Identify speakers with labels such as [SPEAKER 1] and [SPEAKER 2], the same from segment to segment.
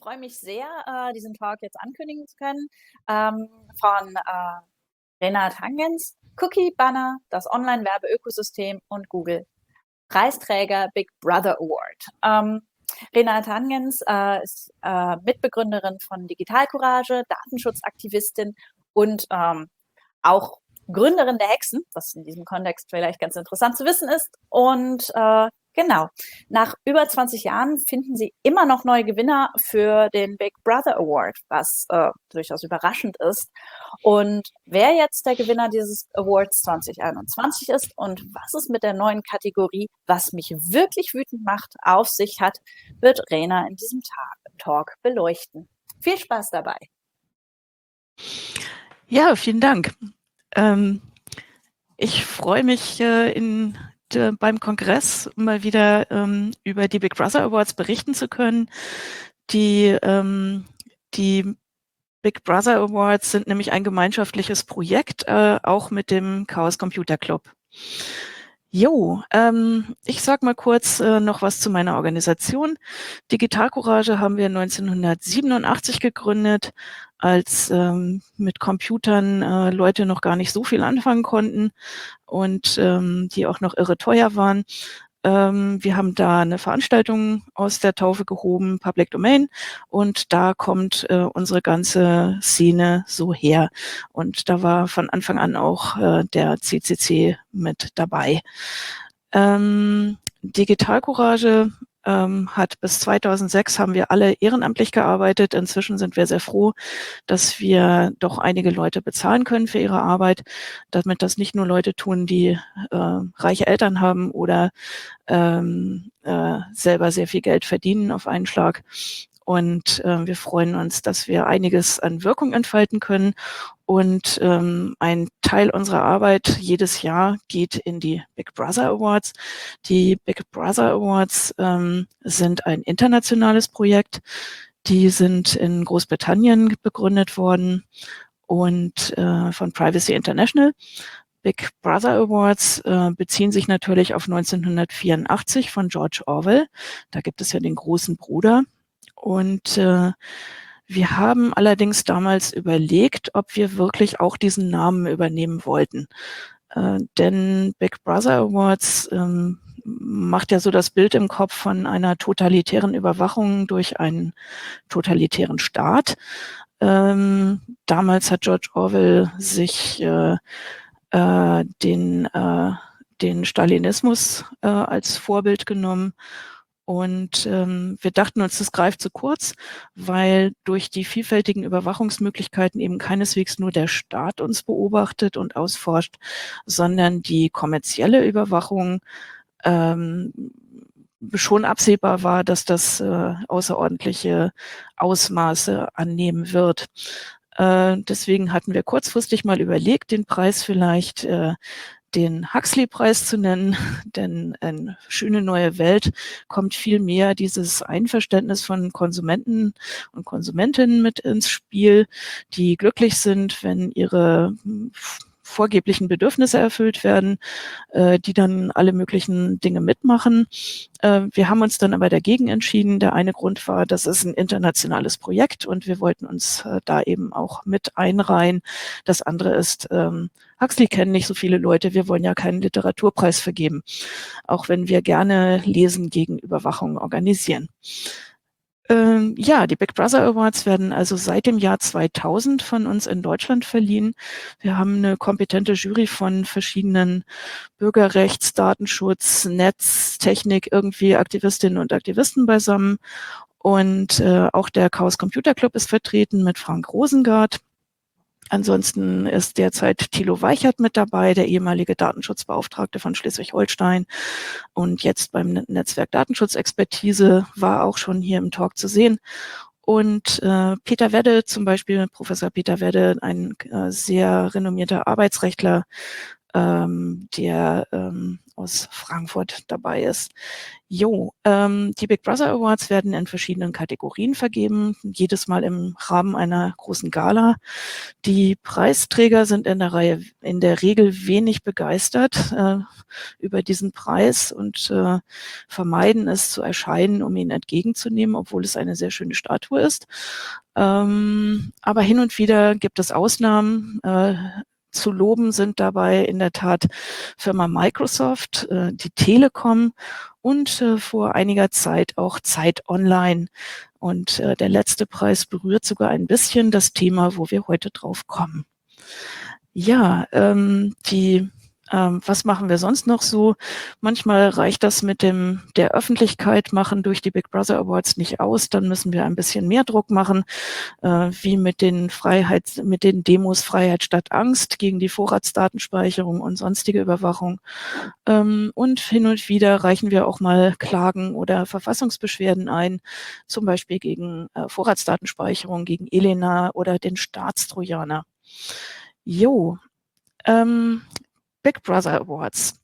[SPEAKER 1] freue mich sehr, diesen Talk jetzt ankündigen zu können, von Renat Hangens, Cookie Banner, das Online-Werbeökosystem und Google. Preisträger Big Brother Award. Renat Hangens ist Mitbegründerin von Digital Courage, Datenschutzaktivistin und auch Gründerin der Hexen, was in diesem Kontext vielleicht ganz interessant zu wissen ist. Und genau, nach über 20 Jahren finden sie immer noch neue Gewinner für den Big Brother Award, was durchaus überraschend ist. Und wer jetzt der Gewinner dieses Awards 2021 ist und was es mit der neuen Kategorie, was mich wirklich wütend macht, auf sich hat, wird Rena in diesem Talk beleuchten. Viel Spaß dabei.
[SPEAKER 2] Ja, vielen Dank. Ich freue mich, beim Kongress mal wieder über die Big Brother Awards berichten zu können. Die Big Brother Awards sind nämlich ein gemeinschaftliches Projekt, auch mit dem Chaos Computer Club. Ich sag mal kurz noch was zu meiner Organisation. Digital Courage haben wir 1987 gegründet, als mit Computern Leute noch gar nicht so viel anfangen konnten und die auch noch irre teuer waren. Wir haben da eine Veranstaltung aus der Taufe gehoben, Public Domain, und da kommt unsere ganze Szene so her. Und da war von Anfang an auch der CCC mit dabei. Digital Courage hat bis 2006 haben wir alle ehrenamtlich gearbeitet. Inzwischen sind wir sehr froh, dass wir doch einige Leute bezahlen können für ihre Arbeit, damit das nicht nur Leute tun, die reiche Eltern haben oder selber sehr viel Geld verdienen auf einen Schlag. Und wir freuen uns, dass wir einiges an Wirkung entfalten können. Und ein Teil unserer Arbeit jedes Jahr geht in die Big Brother Awards. Die Big Brother Awards sind ein internationales Projekt. Die sind in Großbritannien begründet worden und von Privacy International. Big Brother Awards beziehen sich natürlich auf 1984 von George Orwell. Da gibt es ja den großen Bruder. Und wir haben allerdings damals überlegt, ob wir wirklich auch diesen Namen übernehmen wollten. Denn Big Brother Awards macht ja so das Bild im Kopf von einer totalitären Überwachung durch einen totalitären Staat. Damals hat George Orwell sich den Stalinismus als Vorbild genommen. Und wir dachten uns, das greift zu kurz, weil durch die vielfältigen Überwachungsmöglichkeiten eben keineswegs nur der Staat uns beobachtet und ausforscht, sondern die kommerzielle Überwachung schon absehbar war, dass das außerordentliche Ausmaße annehmen wird. Deswegen hatten wir kurzfristig mal überlegt, den Preis vielleicht den Huxley-Preis zu nennen, denn in Schöne neue Welt kommt viel mehr dieses Einverständnis von Konsumenten und Konsumentinnen mit ins Spiel, die glücklich sind, wenn ihre vorgeblichen Bedürfnisse erfüllt werden, die dann alle möglichen Dinge mitmachen. Wir haben uns dann aber dagegen entschieden. Der eine Grund war, das ist ein internationales Projekt und wir wollten uns da eben auch mit einreihen. Das andere ist, Huxley kennen nicht so viele Leute. Wir wollen ja keinen Literaturpreis vergeben, auch wenn wir gerne Lesen gegen Überwachung organisieren. Die Big Brother Awards werden also seit dem Jahr 2000 von uns in Deutschland verliehen. Wir haben eine kompetente Jury von verschiedenen Bürgerrechts-, Datenschutz-, Netz-, Technik-, irgendwie Aktivistinnen und Aktivisten beisammen. Und auch der Chaos Computer Club ist vertreten mit Frank Rosengart. Ansonsten ist derzeit Thilo Weichert mit dabei, der ehemalige Datenschutzbeauftragte von Schleswig-Holstein und jetzt beim Netzwerk Datenschutzexpertise, war auch schon hier im Talk zu sehen. Und Peter Wedde zum Beispiel, Professor Peter Wedde, ein sehr renommierter Arbeitsrechtler, der aus Frankfurt dabei ist. Die Big Brother Awards werden in verschiedenen Kategorien vergeben, jedes Mal im Rahmen einer großen Gala. Die Preisträger sind in der Regel wenig begeistert über diesen Preis und vermeiden es zu erscheinen, um ihn entgegenzunehmen, obwohl es eine sehr schöne Statue ist. Aber hin und wieder gibt es Ausnahmen. Zu loben sind dabei in der Tat Firma Microsoft, die Telekom und vor einiger Zeit auch Zeit Online. Und der letzte Preis berührt sogar ein bisschen das Thema, wo wir heute drauf kommen. Ja, was machen wir sonst noch so? Manchmal reicht das mit der Öffentlichkeit machen durch die Big Brother Awards nicht aus. Dann müssen wir ein bisschen mehr Druck machen, wie mit den Demos Freiheit statt Angst gegen die Vorratsdatenspeicherung und sonstige Überwachung. Und hin und wieder reichen wir auch mal Klagen oder Verfassungsbeschwerden ein, zum Beispiel gegen Vorratsdatenspeicherung, gegen Elena oder den Staatstrojaner. Big Brother Awards.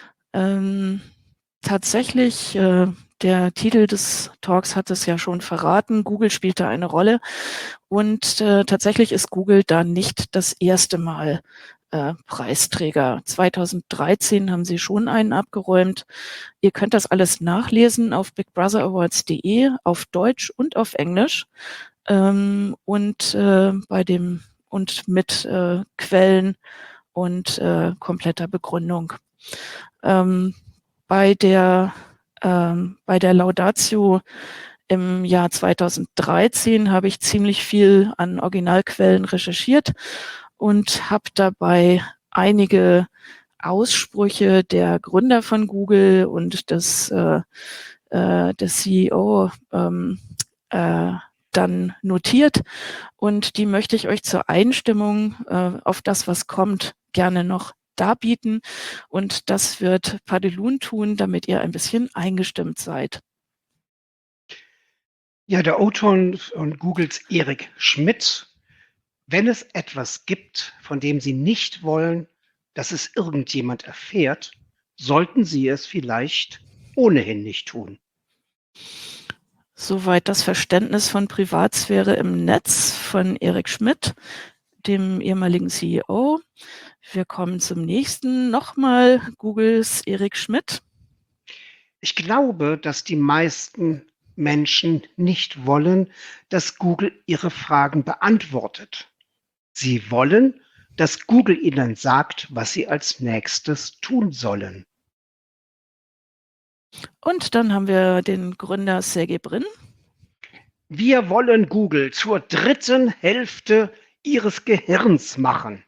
[SPEAKER 2] Tatsächlich, der Titel des Talks hat es ja schon verraten, Google spielt da eine Rolle und tatsächlich ist Google da nicht das erste Mal Preisträger. 2013 haben sie schon einen abgeräumt. Ihr könnt das alles nachlesen auf bigbrother-awards.de auf Deutsch und auf Englisch und mit Quellen und kompletter Begründung. Bei der Laudatio im Jahr 2013 habe ich ziemlich viel an Originalquellen recherchiert und habe dabei einige Aussprüche der Gründer von Google und des CEO dann notiert und die möchte ich euch zur Einstimmung auf das, was kommt, gerne noch darbieten und das wird Padelun tun, damit ihr ein bisschen eingestimmt seid.
[SPEAKER 3] Ja, der O-Ton von Googles Eric Schmidt. Wenn es etwas gibt, von dem Sie nicht wollen, dass es irgendjemand erfährt, sollten Sie es vielleicht ohnehin nicht tun.
[SPEAKER 2] Soweit das Verständnis von Privatsphäre im Netz von Eric Schmidt, dem ehemaligen CEO. Wir kommen zum nächsten. Nochmal Googles Eric Schmidt.
[SPEAKER 3] Ich glaube, dass die meisten Menschen nicht wollen, dass Google ihre Fragen beantwortet. Sie wollen, dass Google ihnen sagt, was sie als nächstes tun sollen.
[SPEAKER 2] Und dann haben wir den Gründer Sergey Brin.
[SPEAKER 3] Wir wollen Google zur dritten Hälfte ihres Gehirns machen.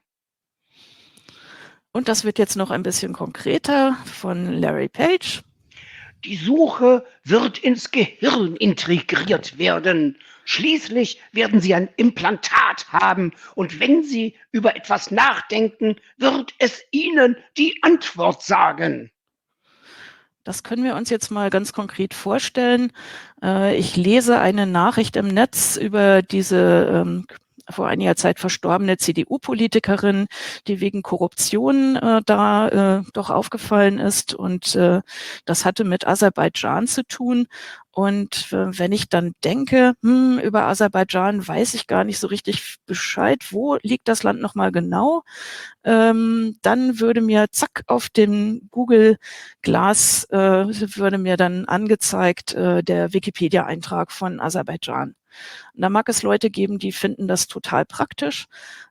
[SPEAKER 2] Und das wird jetzt noch ein bisschen konkreter von Larry Page.
[SPEAKER 3] Die Suche wird ins Gehirn integriert werden. Schließlich werden Sie ein Implantat haben und wenn Sie über etwas nachdenken, wird es Ihnen die Antwort sagen.
[SPEAKER 2] Das können wir uns jetzt mal ganz konkret vorstellen. Ich lese eine Nachricht im Netz über diese vor einiger Zeit verstorbene CDU-Politikerin, die wegen Korruption doch aufgefallen ist. Und das hatte mit Aserbaidschan zu tun. Und wenn ich dann denke, über Aserbaidschan weiß ich gar nicht so richtig Bescheid, wo liegt das Land nochmal genau, dann würde mir zack auf dem Google-Glas würde mir dann angezeigt der Wikipedia-Eintrag von Aserbaidschan. Und da mag es Leute geben, die finden das total praktisch.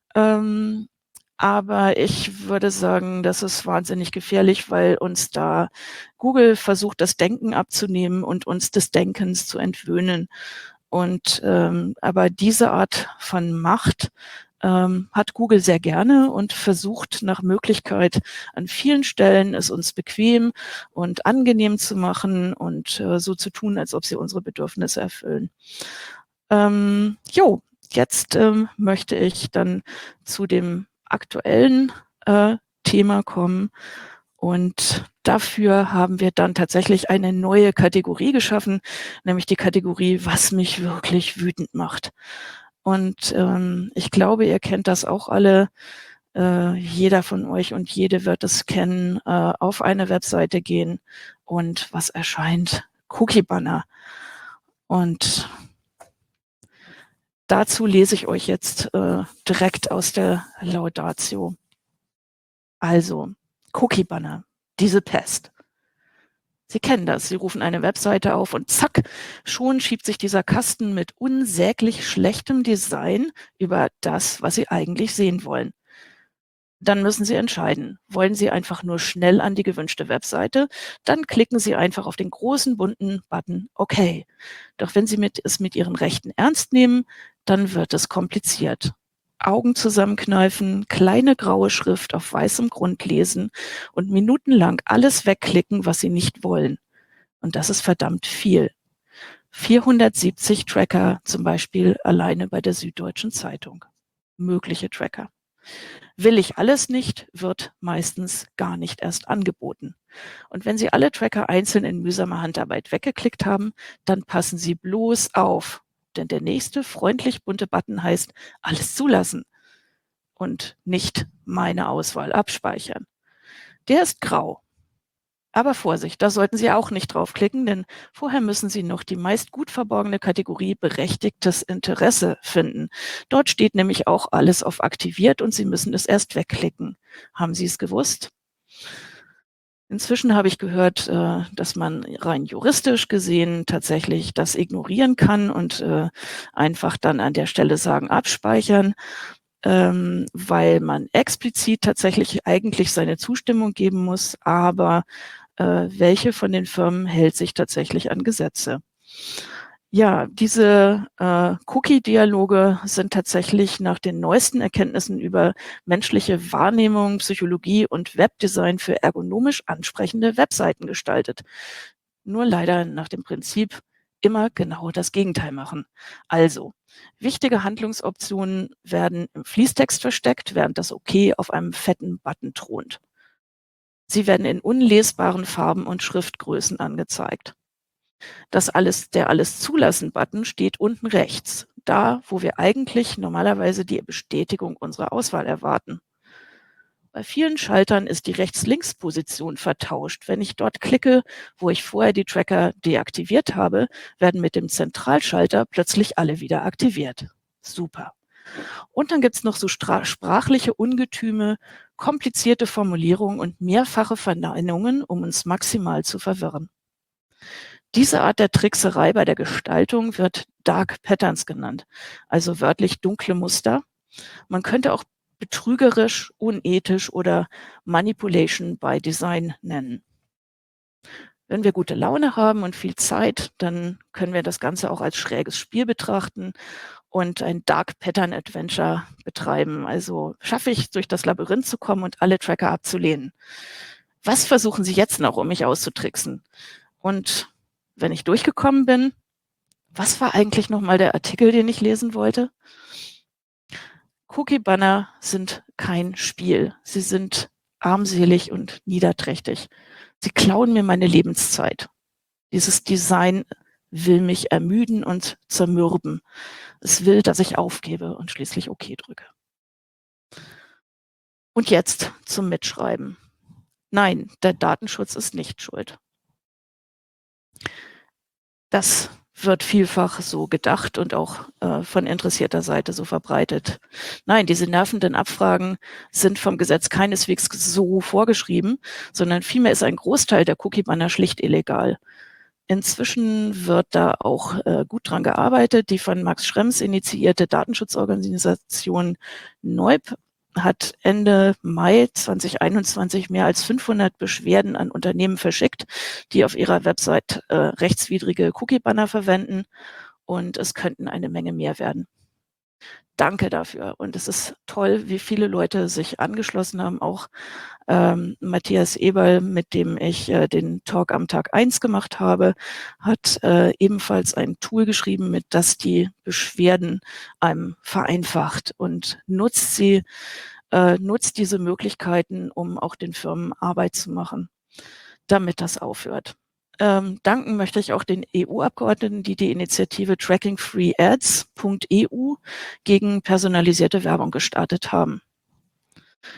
[SPEAKER 2] Aber ich würde sagen, das ist wahnsinnig gefährlich, weil uns da Google versucht, das Denken abzunehmen und uns des Denkens zu entwöhnen. Und aber diese Art von Macht hat Google sehr gerne und versucht nach Möglichkeit an vielen Stellen es uns bequem und angenehm zu machen und so zu tun, als ob sie unsere Bedürfnisse erfüllen. Jetzt möchte ich dann zu dem aktuellen Thema kommen und dafür haben wir dann tatsächlich eine neue Kategorie geschaffen, nämlich die Kategorie, was mich wirklich wütend macht. Und ich glaube, ihr kennt das auch alle. Jeder von euch und jede wird es kennen, auf eine Webseite gehen und was erscheint? Cookie-Banner. Und dazu lese ich euch jetzt direkt aus der Laudatio. Also, Cookie-Banner, diese Pest. Sie kennen das. Sie rufen eine Webseite auf und zack, schon schiebt sich dieser Kasten mit unsäglich schlechtem Design über das, was Sie eigentlich sehen wollen. Dann müssen Sie entscheiden. Wollen Sie einfach nur schnell an die gewünschte Webseite? Dann klicken Sie einfach auf den großen bunten Button OK. Doch wenn Sie es mit Ihren Rechten ernst nehmen, dann wird es kompliziert. Augen zusammenkneifen, kleine graue Schrift auf weißem Grund lesen und minutenlang alles wegklicken, was Sie nicht wollen. Und das ist verdammt viel. 470 Tracker zum Beispiel alleine bei der Süddeutschen Zeitung. Mögliche Tracker. Will ich alles nicht, wird meistens gar nicht erst angeboten. Und wenn Sie alle Tracker einzeln in mühsamer Handarbeit weggeklickt haben, dann passen Sie bloß auf. Denn der nächste freundlich bunte Button heißt alles zulassen und nicht meine Auswahl abspeichern. Der ist grau. Aber Vorsicht, da sollten Sie auch nicht draufklicken, denn vorher müssen Sie noch die meist gut verborgene Kategorie berechtigtes Interesse finden. Dort steht nämlich auch alles auf aktiviert und Sie müssen es erst wegklicken. Haben Sie es gewusst? Inzwischen habe ich gehört, dass man rein juristisch gesehen tatsächlich das ignorieren kann und einfach dann an der Stelle sagen, abspeichern, weil man explizit tatsächlich eigentlich seine Zustimmung geben muss, aber welche von den Firmen hält sich tatsächlich an Gesetze? Ja, diese Cookie-Dialoge sind tatsächlich nach den neuesten Erkenntnissen über menschliche Wahrnehmung, Psychologie und Webdesign für ergonomisch ansprechende Webseiten gestaltet. Nur leider nach dem Prinzip immer genau das Gegenteil machen. Also, wichtige Handlungsoptionen werden im Fließtext versteckt, während das OK auf einem fetten Button thront. Sie werden in unlesbaren Farben und Schriftgrößen angezeigt. Der Alles-Zulassen-Button steht unten rechts, da, wo wir eigentlich normalerweise die Bestätigung unserer Auswahl erwarten. Bei vielen Schaltern ist die Rechts-Links-Position vertauscht. Wenn ich dort klicke, wo ich vorher die Tracker deaktiviert habe, werden mit dem Zentralschalter plötzlich alle wieder aktiviert. Super. Und dann gibt es noch so sprachliche Ungetüme, komplizierte Formulierungen und mehrfache Verneinungen, um uns maximal zu verwirren. Diese Art der Trickserei bei der Gestaltung wird Dark Patterns genannt, also wörtlich dunkle Muster. Man könnte auch betrügerisch, unethisch oder Manipulation by Design nennen. Wenn wir gute Laune haben und viel Zeit, dann können wir das Ganze auch als schräges Spiel betrachten und ein Dark Pattern Adventure betreiben. Also schaffe ich, durch das Labyrinth zu kommen und alle Tracker abzulehnen. Was versuchen Sie jetzt noch, um mich auszutricksen? Und wenn ich durchgekommen bin, was war eigentlich nochmal der Artikel, den ich lesen wollte? Cookie-Banner sind kein Spiel. Sie sind armselig und niederträchtig. Sie klauen mir meine Lebenszeit. Dieses Design will mich ermüden und zermürben. Es will, dass ich aufgebe und schließlich OK drücke. Und jetzt zum Mitschreiben. Nein, der Datenschutz ist nicht schuld. Das wird vielfach so gedacht und auch von interessierter Seite so verbreitet. Nein, diese nervenden Abfragen sind vom Gesetz keineswegs so vorgeschrieben, sondern vielmehr ist ein Großteil der Cookie-Banner schlicht illegal. Inzwischen wird da auch gut dran gearbeitet. Die von Max Schrems initiierte Datenschutzorganisation NEUB hat Ende Mai 2021 mehr als 500 Beschwerden an Unternehmen verschickt, die auf ihrer Website rechtswidrige Cookie-Banner verwenden, und es könnten eine Menge mehr werden. Danke dafür. Und es ist toll, wie viele Leute sich angeschlossen haben. Auch Matthias Eberl, mit dem ich den Talk am Tag 1 gemacht habe, hat ebenfalls ein Tool geschrieben, mit das die Beschwerden einem vereinfacht und nutzt diese Möglichkeiten, um auch den Firmen Arbeit zu machen, damit das aufhört. Danken möchte ich auch den EU-Abgeordneten, die die Initiative trackingfreeads.eu gegen personalisierte Werbung gestartet haben.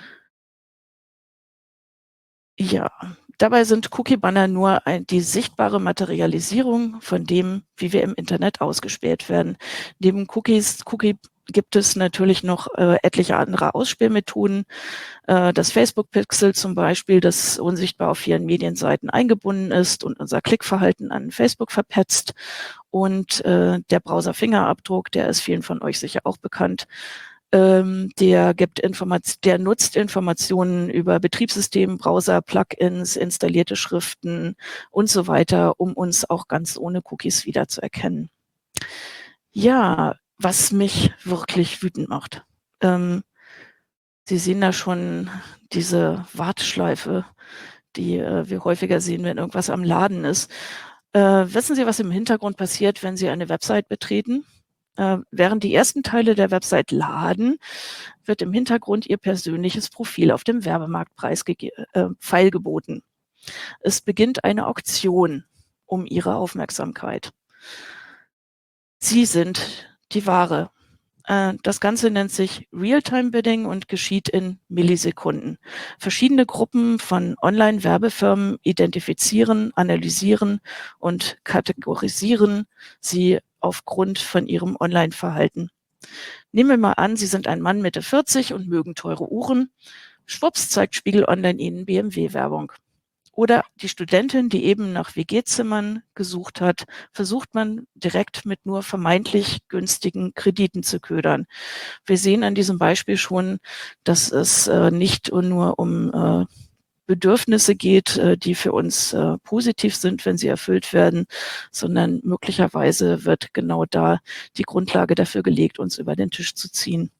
[SPEAKER 2] Ja, dabei sind Cookie-Banner nur die sichtbare Materialisierung von dem, wie wir im Internet ausgespäht werden. Neben Cookie gibt es natürlich noch etliche andere Ausspielmethoden. Das Facebook-Pixel zum Beispiel, das unsichtbar auf vielen Medienseiten eingebunden ist und unser Klickverhalten an Facebook verpetzt. Und der Browser-Fingerabdruck, der ist vielen von euch sicher auch bekannt. Der nutzt Informationen über Betriebssystem, Browser, Plugins, installierte Schriften und so weiter, um uns auch ganz ohne Cookies wiederzuerkennen. Ja, was mich wirklich wütend macht. Sie sehen da schon diese Warteschleife, die wir häufiger sehen, wenn irgendwas am Laden ist. Wissen Sie, was im Hintergrund passiert, wenn Sie eine Website betreten? Während die ersten Teile der Website laden, wird im Hintergrund Ihr persönliches Profil auf dem Werbemarktpreis feilgeboten. Es beginnt eine Auktion um Ihre Aufmerksamkeit. Sie sind die Ware. Das Ganze nennt sich Real-Time-Bidding und geschieht in Millisekunden. Verschiedene Gruppen von Online-Werbefirmen identifizieren, analysieren und kategorisieren sie aufgrund von ihrem Online-Verhalten. Nehmen wir mal an, Sie sind ein Mann Mitte 40 und mögen teure Uhren. Schwupps zeigt Spiegel Online Ihnen BMW-Werbung. Oder die Studentin, die eben nach WG-Zimmern gesucht hat, versucht man direkt mit nur vermeintlich günstigen Krediten zu ködern. Wir sehen an diesem Beispiel schon, dass es nicht nur um Bedürfnisse geht, die für uns positiv sind, wenn sie erfüllt werden, sondern möglicherweise wird genau da die Grundlage dafür gelegt, uns über den Tisch zu ziehen.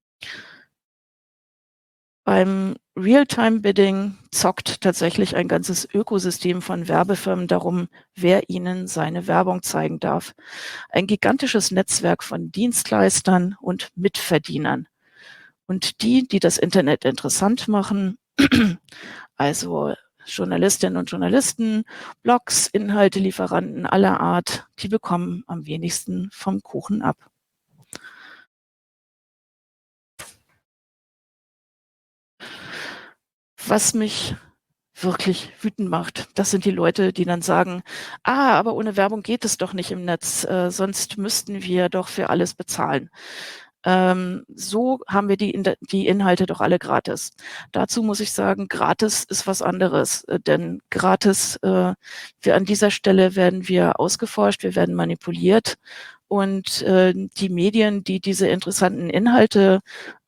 [SPEAKER 2] Beim Real-Time-Bidding zockt tatsächlich ein ganzes Ökosystem von Werbefirmen darum, wer ihnen seine Werbung zeigen darf. Ein gigantisches Netzwerk von Dienstleistern und Mitverdienern. Und die das Internet interessant machen, also Journalistinnen und Journalisten, Blogs, Inhaltelieferanten aller Art, die bekommen am wenigsten vom Kuchen ab. Was mich wirklich wütend macht, das sind die Leute, die dann sagen, aber ohne Werbung geht es doch nicht im Netz, sonst müssten wir doch für alles bezahlen. So haben wir die Inhalte doch alle gratis. Dazu muss ich sagen, gratis ist was anderes, denn gratis, an dieser Stelle werden wir ausgeforscht, wir werden manipuliert und die Medien, die diese interessanten Inhalte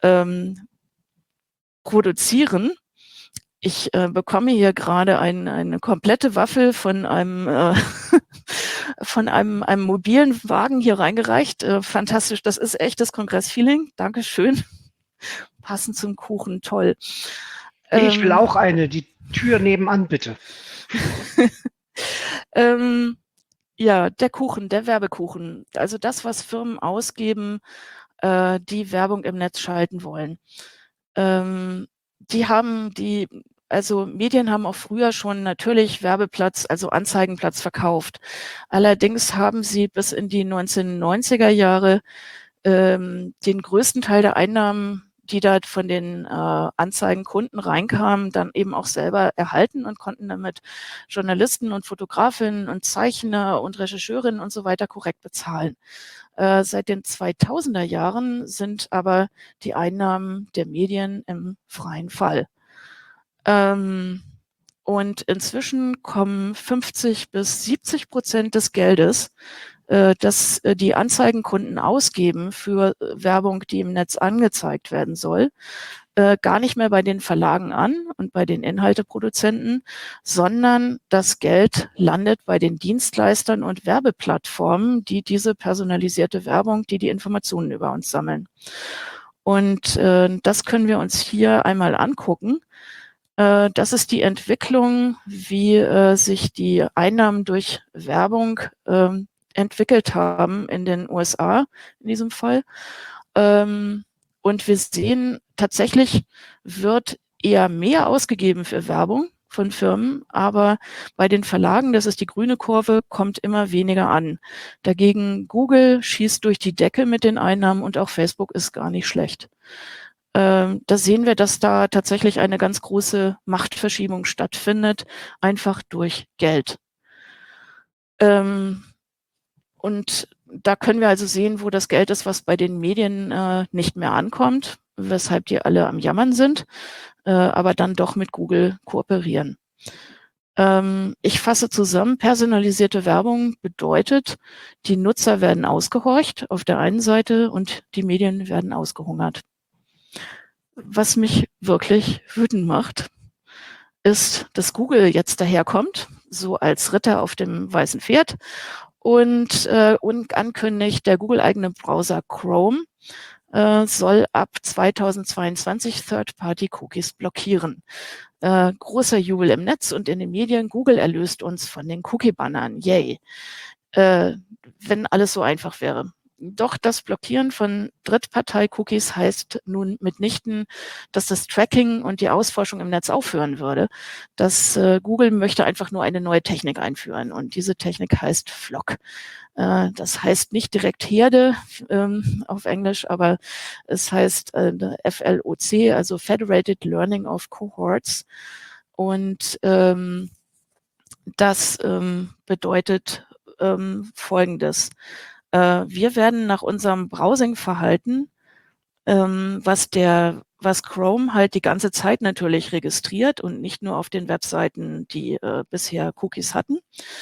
[SPEAKER 2] produzieren. Ich bekomme hier gerade eine komplette Waffel von einem von einem mobilen Wagen hier reingereicht. Fantastisch, das ist echtes Kongressfeeling. Dankeschön. Passend zum Kuchen, toll.
[SPEAKER 3] Ich will auch eine, die Tür nebenan, bitte.
[SPEAKER 2] Ja, der Kuchen, der Werbekuchen. Also das, was Firmen ausgeben, die Werbung im Netz schalten wollen. Also Medien haben auch früher schon natürlich Werbeplatz, also Anzeigenplatz verkauft. Allerdings haben sie bis in die 1990er Jahre den größten Teil der Einnahmen, die da von den Anzeigenkunden reinkamen, dann eben auch selber erhalten und konnten damit Journalisten und Fotografinnen und Zeichner und Rechercheurinnen und so weiter korrekt bezahlen. Seit den 2000er Jahren sind aber die Einnahmen der Medien im freien Fall. Und inzwischen kommen 50-70% des Geldes, das die Anzeigenkunden ausgeben für Werbung, die im Netz angezeigt werden soll, gar nicht mehr bei den Verlagen an und bei den Inhalteproduzenten, sondern das Geld landet bei den Dienstleistern und Werbeplattformen, die diese personalisierte Werbung, die Informationen über uns sammeln. Und das können wir uns hier einmal angucken. Das ist die Entwicklung, wie sich die Einnahmen durch Werbung entwickelt haben in den USA in diesem Fall. Und wir sehen, tatsächlich wird eher mehr ausgegeben für Werbung von Firmen, aber bei den Verlagen, das ist die grüne Kurve, kommt immer weniger an. Dagegen Google schießt durch die Decke mit den Einnahmen und auch Facebook ist gar nicht schlecht. Da sehen wir, dass da tatsächlich eine ganz große Machtverschiebung stattfindet, einfach durch Geld. Und da können wir also sehen, wo das Geld ist, was bei den Medien nicht mehr ankommt, weshalb die alle am Jammern sind, aber dann doch mit Google kooperieren. Ich fasse zusammen, personalisierte Werbung bedeutet, die Nutzer werden ausgehorcht auf der einen Seite und die Medien werden ausgehungert. Was mich wirklich wütend macht, ist, dass Google jetzt daherkommt, so als Ritter auf dem weißen Pferd und ankündigt, der Google-eigene Browser Chrome soll ab 2022 Third-Party-Cookies blockieren. Großer Jubel im Netz und in den Medien. Google erlöst uns von den Cookie-Bannern. Yay. Wenn alles so einfach wäre. Doch das Blockieren von Drittpartei-Cookies heißt nun mitnichten, dass das Tracking und die Ausforschung im Netz aufhören würde. Google möchte einfach nur eine neue Technik einführen und diese Technik heißt FLoC. Das heißt nicht direkt Herde auf Englisch, aber es heißt FLOC, also Federated Learning of Cohorts. Und das bedeutet Folgendes. Wir werden nach unserem Browsing-Verhalten, was Chrome halt die ganze Zeit natürlich registriert und nicht nur auf den Webseiten, die bisher Cookies hatten.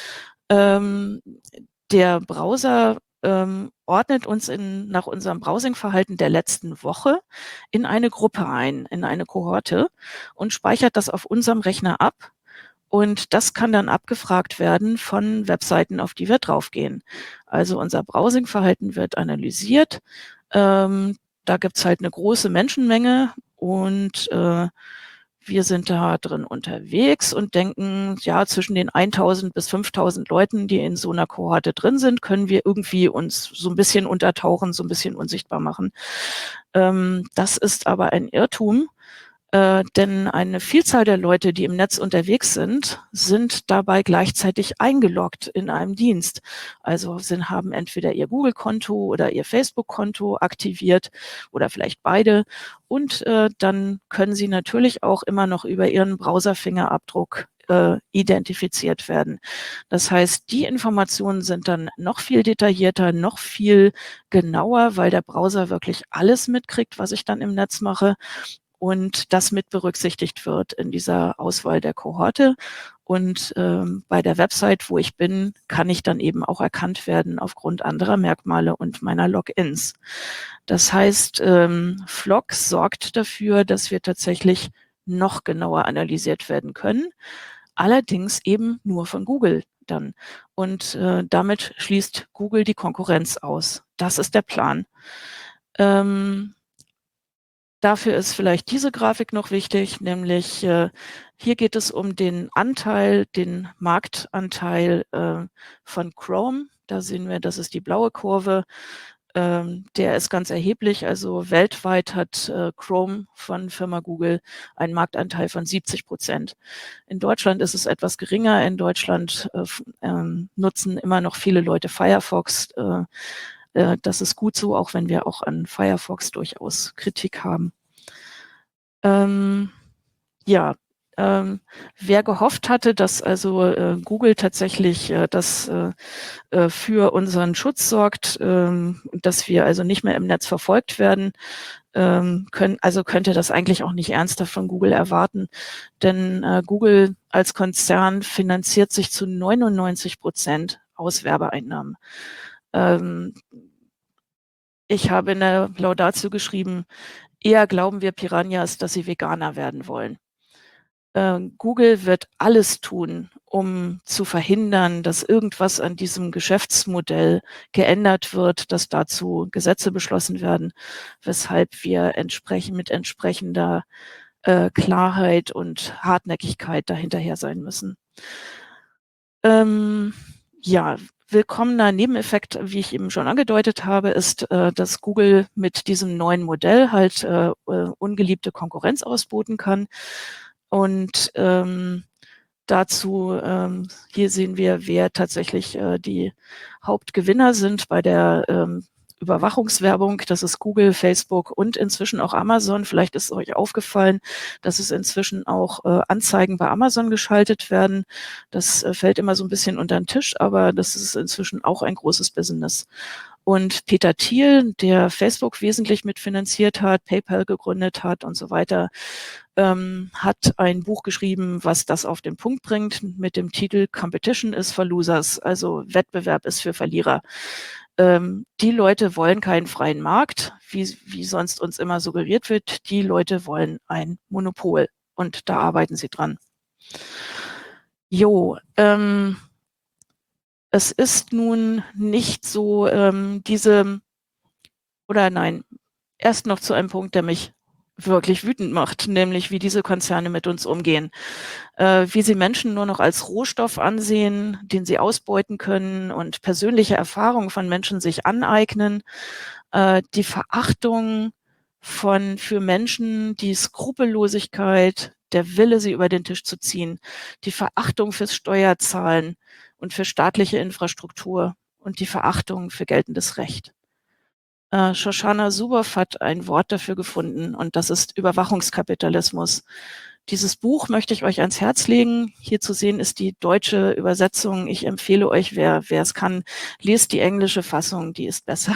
[SPEAKER 2] Der Browser ordnet uns nach unserem Browsing-Verhalten der letzten Woche in eine Gruppe ein, in eine Kohorte und speichert das auf unserem Rechner ab. Und das kann dann abgefragt werden von Webseiten, auf die wir draufgehen. Also unser Browsing-Verhalten wird analysiert. Da gibt's halt eine große Menschenmenge und wir sind da drin unterwegs und denken, ja, zwischen den 1000 bis 5000 Leuten, die in so einer Kohorte drin sind, können wir irgendwie uns so ein bisschen untertauchen, so ein bisschen unsichtbar machen. Das ist aber ein Irrtum. Denn eine Vielzahl der Leute, die im Netz unterwegs sind dabei gleichzeitig eingeloggt in einem Dienst. Also haben entweder ihr Google-Konto oder ihr Facebook-Konto aktiviert oder vielleicht beide. Und dann können sie natürlich auch immer noch über ihren Browser-Fingerabdruck identifiziert werden. Das heißt, die Informationen sind dann noch viel detaillierter, noch viel genauer, weil der Browser wirklich alles mitkriegt, was ich dann im Netz mache. Und das mit berücksichtigt wird in dieser Auswahl der Kohorte. Und bei der Website, wo ich bin, kann ich dann eben auch erkannt werden aufgrund anderer Merkmale und meiner Logins. Das heißt, FLoC sorgt dafür, dass wir tatsächlich noch genauer analysiert werden können. Allerdings eben nur von Google dann. Und damit schließt Google die Konkurrenz aus. Das ist der Plan. Dafür ist vielleicht diese Grafik noch wichtig, nämlich hier geht es um den Marktanteil von Chrome. Da sehen wir, das ist die blaue Kurve. Der ist ganz erheblich. Also weltweit hat Chrome von Firma Google einen Marktanteil von 70%. In Deutschland ist es etwas geringer. In Deutschland nutzen immer noch viele Leute Firefox. Das ist gut so, auch wenn wir auch an Firefox durchaus Kritik haben. Wer gehofft hatte, dass also Google tatsächlich das für unseren Schutz sorgt, dass wir also nicht mehr im Netz verfolgt werden, könnte das eigentlich auch nicht ernsthaft von Google erwarten. Denn Google als Konzern finanziert sich zu 99% aus Werbeeinnahmen. Ich habe in der Laudatio geschrieben, eher glauben wir Piranhas, dass sie Veganer werden wollen. Google wird alles tun, um zu verhindern, dass irgendwas an diesem Geschäftsmodell geändert wird, dass dazu Gesetze beschlossen werden, weshalb wir mit entsprechender Klarheit und Hartnäckigkeit dahinterher sein müssen. Willkommener Nebeneffekt, wie ich eben schon angedeutet habe, ist, dass Google mit diesem neuen Modell halt ungeliebte Konkurrenz ausboten kann. Und dazu, hier sehen wir, wer tatsächlich die Hauptgewinner sind bei der Überwachungswerbung. Das ist Google, Facebook und inzwischen auch Amazon. Vielleicht ist euch aufgefallen, dass es inzwischen auch Anzeigen bei Amazon geschaltet werden. Das fällt immer so ein bisschen unter den Tisch, aber das ist inzwischen auch ein großes Business. Und Peter Thiel, der Facebook wesentlich mitfinanziert hat, PayPal gegründet hat und so weiter, hat ein Buch geschrieben, was das auf den Punkt bringt, mit dem Titel Competition is for Losers, also Wettbewerb ist für Verlierer. Die Leute wollen keinen freien Markt, wie sonst uns immer suggeriert wird. Die Leute wollen ein Monopol und da arbeiten sie dran. Es ist nun nicht so erst noch zu einem Punkt, der mich wirklich wütend macht, nämlich wie diese Konzerne mit uns umgehen. Wie sie Menschen nur noch als Rohstoff ansehen, den sie ausbeuten können und persönliche Erfahrungen von Menschen sich aneignen. Die Verachtung für Menschen, die Skrupellosigkeit, der Wille, sie über den Tisch zu ziehen, die Verachtung fürs Steuerzahlen und für staatliche Infrastruktur und die Verachtung für geltendes Recht. Shoshana Zuboff hat ein Wort dafür gefunden und das ist Überwachungskapitalismus. Dieses Buch möchte ich euch ans Herz legen. Hier zu sehen ist die deutsche Übersetzung. Ich empfehle euch, wer es kann, lest die englische Fassung, die ist besser.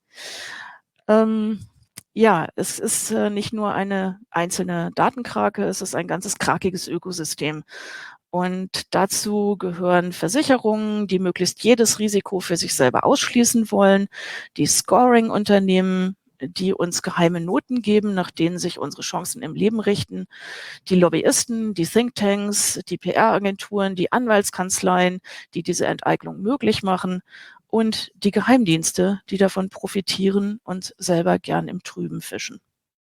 [SPEAKER 2] Es ist nicht nur eine einzelne Datenkrake, es ist ein ganzes krakiges Ökosystem. Und dazu gehören Versicherungen, die möglichst jedes Risiko für sich selber ausschließen wollen, die Scoring-Unternehmen, die uns geheime Noten geben, nach denen sich unsere Chancen im Leben richten, die Lobbyisten, die Thinktanks, die PR-Agenturen, die Anwaltskanzleien, die diese Enteignung möglich machen und die Geheimdienste, die davon profitieren und selber gern im Trüben fischen.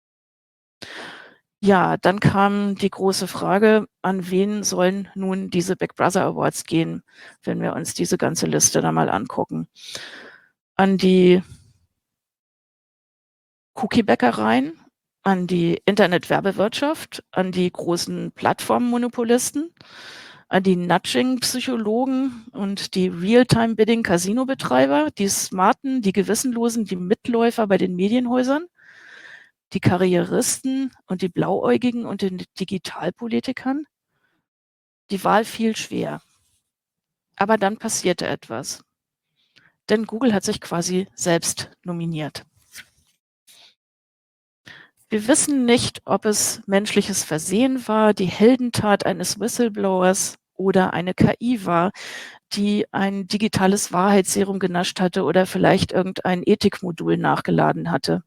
[SPEAKER 2] Ja, dann kam die große Frage, an wen sollen nun diese Big Brother Awards gehen, wenn wir uns diese ganze Liste da mal angucken. An die Cookie-Bäckereien, an die Internetwerbewirtschaft, an die großen Plattformmonopolisten, an die Nudging-Psychologen und die Real-Time-Bidding-Casino-Betreiber, die Smarten, die Gewissenlosen, die Mitläufer bei den Medienhäusern, die Karrieristen und die Blauäugigen und den Digitalpolitikern. Die Wahl fiel schwer. Aber dann passierte etwas. Denn Google hat sich quasi selbst nominiert. Wir wissen nicht, ob es menschliches Versehen war, die Heldentat eines Whistleblowers oder eine KI war, die ein digitales Wahrheitsserum genascht hatte oder vielleicht irgendein Ethikmodul nachgeladen hatte.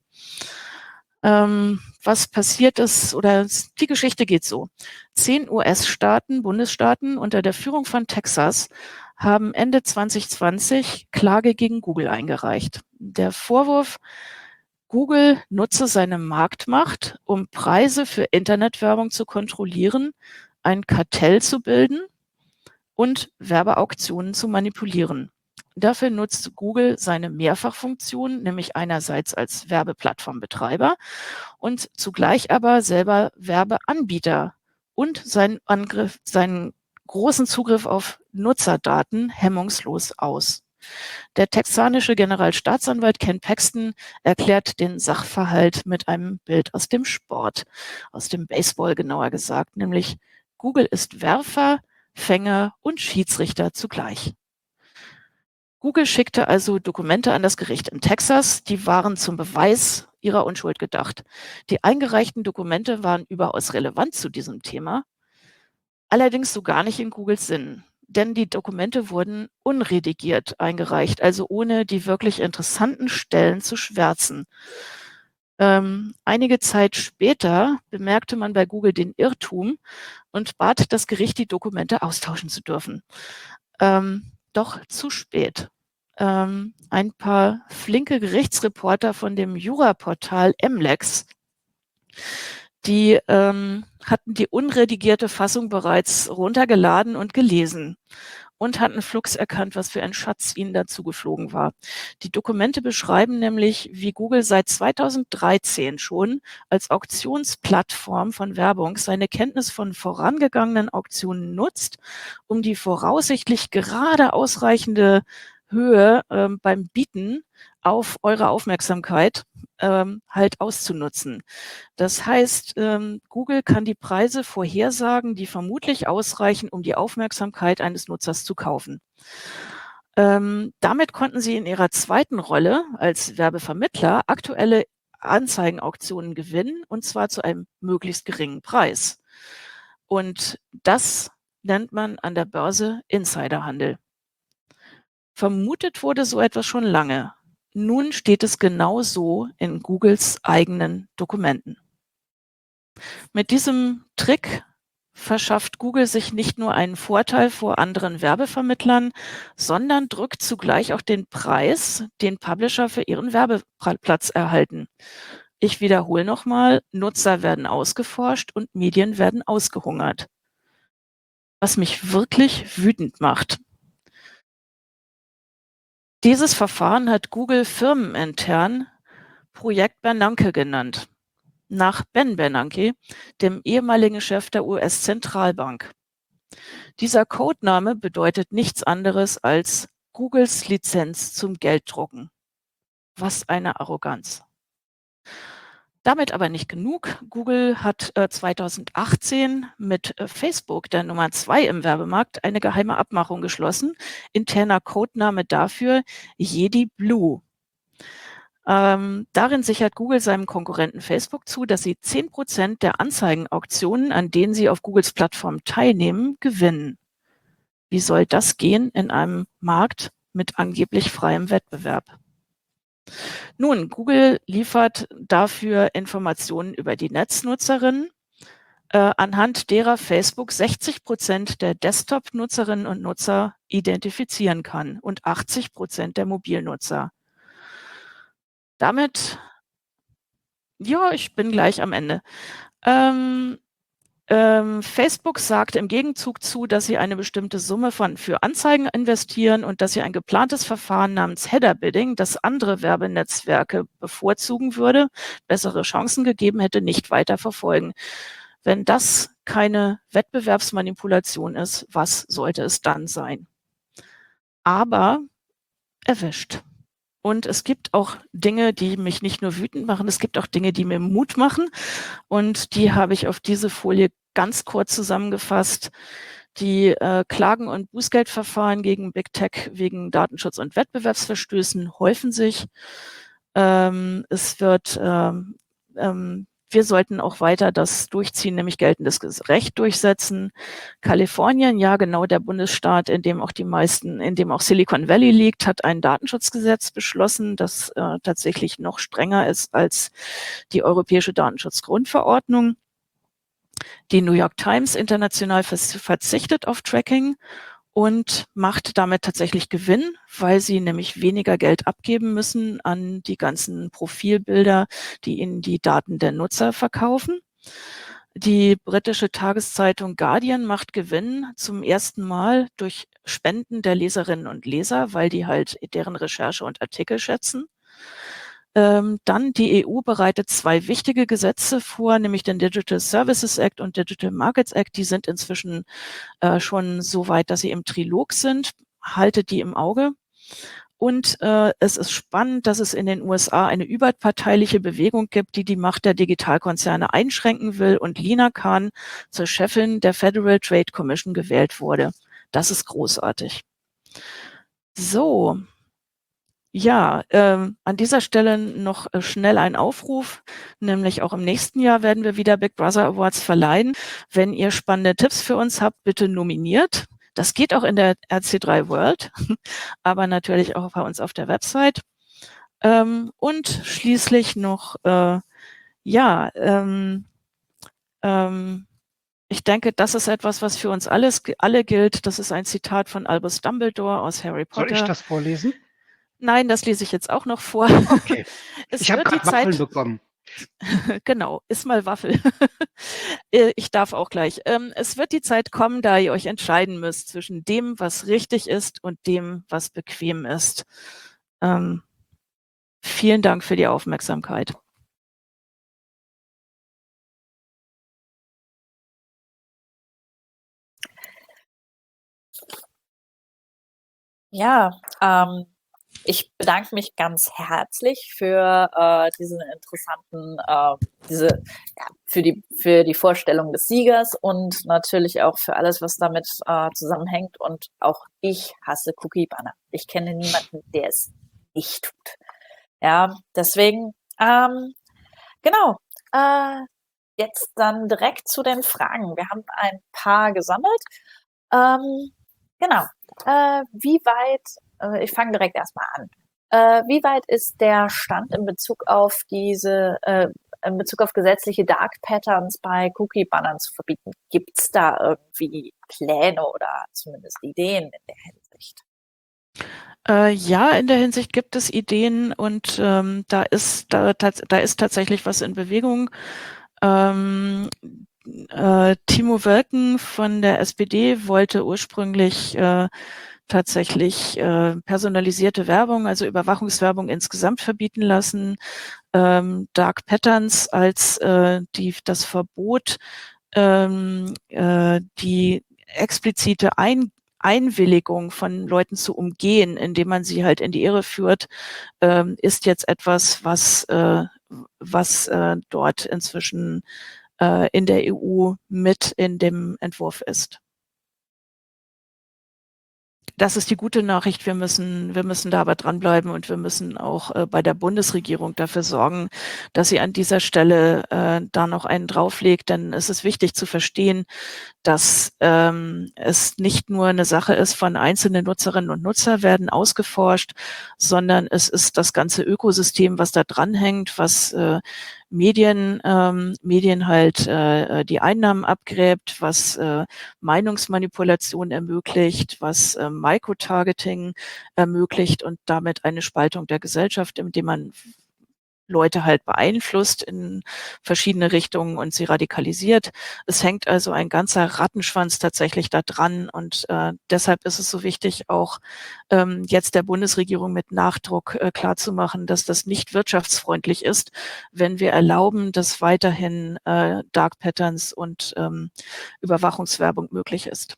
[SPEAKER 2] Was passiert ist, oder die Geschichte geht so. 10 US-Staaten, Bundesstaaten unter der Führung von Texas haben Ende 2020 Klage gegen Google eingereicht. Der Vorwurf, Google nutze seine Marktmacht, um Preise für Internetwerbung zu kontrollieren, ein Kartell zu bilden und Werbeauktionen zu manipulieren. Dafür nutzt Google seine Mehrfachfunktion, nämlich einerseits als Werbeplattformbetreiber und zugleich aber selber Werbeanbieter und seinen großen Zugriff auf Nutzerdaten hemmungslos aus. Der texanische Generalstaatsanwalt Ken Paxton erklärt den Sachverhalt mit einem Bild aus dem Sport, aus dem Baseball genauer gesagt, nämlich Google ist Werfer, Fänger und Schiedsrichter zugleich. Google schickte also Dokumente an das Gericht in Texas, die waren zum Beweis ihrer Unschuld gedacht. Die eingereichten Dokumente waren überaus relevant zu diesem Thema, allerdings so gar nicht in Googles Sinn, denn die Dokumente wurden unredigiert eingereicht, also ohne die wirklich interessanten Stellen zu schwärzen. Einige Zeit später bemerkte man bei Google den Irrtum und bat das Gericht, die Dokumente austauschen zu dürfen. Doch zu spät. Ein paar flinke Gerichtsreporter von dem Juraportal MLEX, die hatten die unredigierte Fassung bereits runtergeladen und gelesen und hatten flugs erkannt, was für ein Schatz ihnen dazu geflogen war. Die Dokumente beschreiben nämlich, wie Google seit 2013 schon als Auktionsplattform von Werbung seine Kenntnis von vorangegangenen Auktionen nutzt, um die voraussichtlich gerade ausreichende Höhe beim Bieten auf eure Aufmerksamkeit halt auszunutzen. Das heißt, Google kann die Preise vorhersagen, die vermutlich ausreichen, um die Aufmerksamkeit eines Nutzers zu kaufen. Damit konnten sie in ihrer zweiten Rolle als Werbevermittler aktuelle Anzeigenauktionen gewinnen, und zwar zu einem möglichst geringen Preis. Und das nennt man an der Börse Insiderhandel. Vermutet wurde so etwas schon lange. Nun steht es genau so in Googles eigenen Dokumenten. Mit diesem Trick verschafft Google sich nicht nur einen Vorteil vor anderen Werbevermittlern, sondern drückt zugleich auch den Preis, den Publisher für ihren Werbeplatz erhalten. Ich wiederhole nochmal, Nutzer werden ausgeforscht und Medien werden ausgehungert. Was mich wirklich wütend macht. Dieses Verfahren hat Google firmenintern Projekt Bernanke genannt, nach Ben Bernanke, dem ehemaligen Chef der US-Zentralbank. Dieser Codename bedeutet nichts anderes als Googles Lizenz zum Gelddrucken. Was eine Arroganz. Damit aber nicht genug. Google hat 2018 mit Facebook, der Nummer 2 im Werbemarkt, eine geheime Abmachung geschlossen. Interner Codename dafür Jedi Blue. Darin sichert Google seinem Konkurrenten Facebook zu, dass sie 10% der Anzeigenauktionen, an denen sie auf Googles Plattform teilnehmen, gewinnen. Wie soll das gehen in einem Markt mit angeblich freiem Wettbewerb? Nun, Google liefert dafür Informationen über die Netznutzerinnen, anhand derer Facebook 60% der Desktop-Nutzerinnen und Nutzer identifizieren kann und 80% der Mobilnutzer. Damit, ja, ich bin gleich am Ende. Facebook sagt im Gegenzug zu, dass sie eine bestimmte Summe für Anzeigen investieren und dass sie ein geplantes Verfahren namens Header Bidding, das andere Werbenetzwerke bevorzugen würde, bessere Chancen gegeben hätte, nicht weiter verfolgen. Wenn das keine Wettbewerbsmanipulation ist, was sollte es dann sein? Aber erwischt. Und es gibt auch Dinge, die mich nicht nur wütend machen, es gibt auch Dinge, die mir Mut machen. Und die habe ich auf diese Folie ganz kurz zusammengefasst. Die Klagen und Bußgeldverfahren gegen Big Tech wegen Datenschutz- und Wettbewerbsverstößen häufen sich. Wir sollten auch weiter das durchziehen, nämlich geltendes Recht durchsetzen. Kalifornien, ja genau der Bundesstaat, in dem auch Silicon Valley liegt, hat ein Datenschutzgesetz beschlossen, das tatsächlich noch strenger ist als die Europäische Datenschutzgrundverordnung. Die New York Times international verzichtet auf Tracking und macht damit tatsächlich Gewinn, weil sie nämlich weniger Geld abgeben müssen an die ganzen Profilbilder, die ihnen die Daten der Nutzer verkaufen. Die britische Tageszeitung Guardian macht Gewinn zum ersten Mal durch Spenden der Leserinnen und Leser, weil die halt deren Recherche und Artikel schätzen. Dann die EU bereitet 2 wichtige Gesetze vor, nämlich den Digital Services Act und Digital Markets Act. Die sind inzwischen schon so weit, dass sie im Trilog sind. Haltet die im Auge. Und es ist spannend, dass es in den USA eine überparteiliche Bewegung gibt, die die Macht der Digitalkonzerne einschränken will und Lina Khan zur Chefin der Federal Trade Commission gewählt wurde. Das ist großartig. So. Ja, an dieser Stelle noch schnell ein Aufruf, nämlich auch im nächsten Jahr werden wir wieder Big Brother Awards verleihen. Wenn ihr spannende Tipps für uns habt, bitte nominiert. Das geht auch in der RC3 World, aber natürlich auch bei uns auf der Website. Und schließlich noch, ich denke, das ist etwas, was für uns alle gilt. Das ist ein Zitat von Albus Dumbledore aus Harry Potter.
[SPEAKER 3] Soll ich das vorlesen?
[SPEAKER 2] Nein, das lese ich jetzt auch noch vor.
[SPEAKER 3] Okay. Ich habe gerade Waffeln bekommen.
[SPEAKER 2] Genau, iss mal Waffel. Ich darf auch gleich. Es wird die Zeit kommen, da ihr euch entscheiden müsst zwischen dem, was richtig ist und dem, was bequem ist. Vielen Dank für die Aufmerksamkeit.
[SPEAKER 1] Ja, ich bedanke mich ganz herzlich für diesen interessanten, für die Vorstellung des Siegers und natürlich auch für alles, was damit zusammenhängt. Und auch ich hasse Cookie Banner. Ich kenne niemanden, der es nicht tut. Ja, deswegen, genau. Äh, Jetzt dann direkt zu den Fragen. Wir haben ein paar gesammelt. Ähm, genau. Ich fange direkt erstmal an. Wie weit ist der Stand in Bezug auf in Bezug auf gesetzliche Dark Patterns bei Cookie-Bannern zu verbieten? Gibt es da irgendwie Pläne oder zumindest Ideen in der Hinsicht?
[SPEAKER 2] Ja, in der Hinsicht gibt es Ideen und da ist tatsächlich was in Bewegung. Timo Wölken von der SPD wollte ursprünglich tatsächlich personalisierte Werbung, also Überwachungswerbung insgesamt verbieten lassen. Dark Patterns als das Verbot, die explizite Einwilligung von Leuten zu umgehen, indem man sie halt in die Irre führt, ist jetzt etwas, was dort inzwischen in der EU mit in dem Entwurf ist. Das ist die gute Nachricht. Wir müssen da aber dranbleiben und wir müssen auch bei der Bundesregierung dafür sorgen, dass sie an dieser Stelle da noch einen drauflegt. Denn es ist wichtig zu verstehen, dass es nicht nur eine Sache ist, von einzelnen Nutzerinnen und Nutzer werden ausgeforscht, sondern es ist das ganze Ökosystem, was da dranhängt, was Medien halt die Einnahmen abgräbt, was Meinungsmanipulation ermöglicht, was Microtargeting ermöglicht und damit eine Spaltung der Gesellschaft, indem man Leute halt beeinflusst in verschiedene Richtungen und sie radikalisiert. Es hängt also ein ganzer Rattenschwanz tatsächlich da dran und deshalb ist es so wichtig, auch jetzt der Bundesregierung mit Nachdruck klarzumachen, dass das nicht wirtschaftsfreundlich ist, wenn wir erlauben, dass weiterhin Dark Patterns und Überwachungswerbung möglich ist.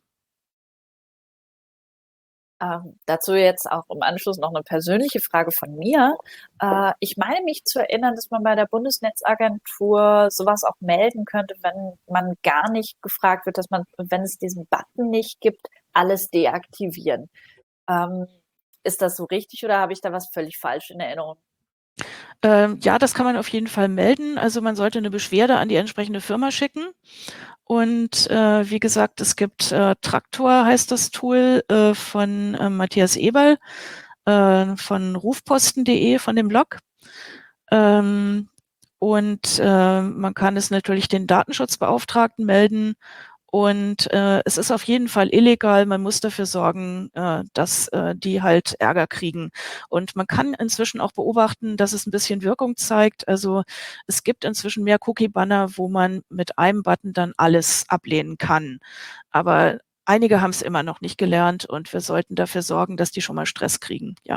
[SPEAKER 1] Dazu jetzt auch im Anschluss noch eine persönliche Frage von mir. Ich meine mich zu erinnern, dass man bei der Bundesnetzagentur sowas auch melden könnte, wenn man gar nicht gefragt wird, wenn es diesen Button nicht gibt, alles deaktivieren. Ist das so richtig oder habe ich da was völlig falsch in Erinnerung?
[SPEAKER 2] Ja, das kann man auf jeden Fall melden. Also man sollte eine Beschwerde an die entsprechende Firma schicken. Und wie gesagt, es gibt Traktor heißt das Tool von Matthias Eberl von rufposten.de, von dem Blog. Und man kann es natürlich den Datenschutzbeauftragten melden. Und es ist auf jeden Fall illegal. Man muss dafür sorgen, dass die halt Ärger kriegen. Und man kann inzwischen auch beobachten, dass es ein bisschen Wirkung zeigt. Also es gibt inzwischen mehr Cookie-Banner, wo man mit einem Button dann alles ablehnen kann. Aber einige haben es immer noch nicht gelernt und wir sollten dafür sorgen, dass die schon mal Stress kriegen. Ja.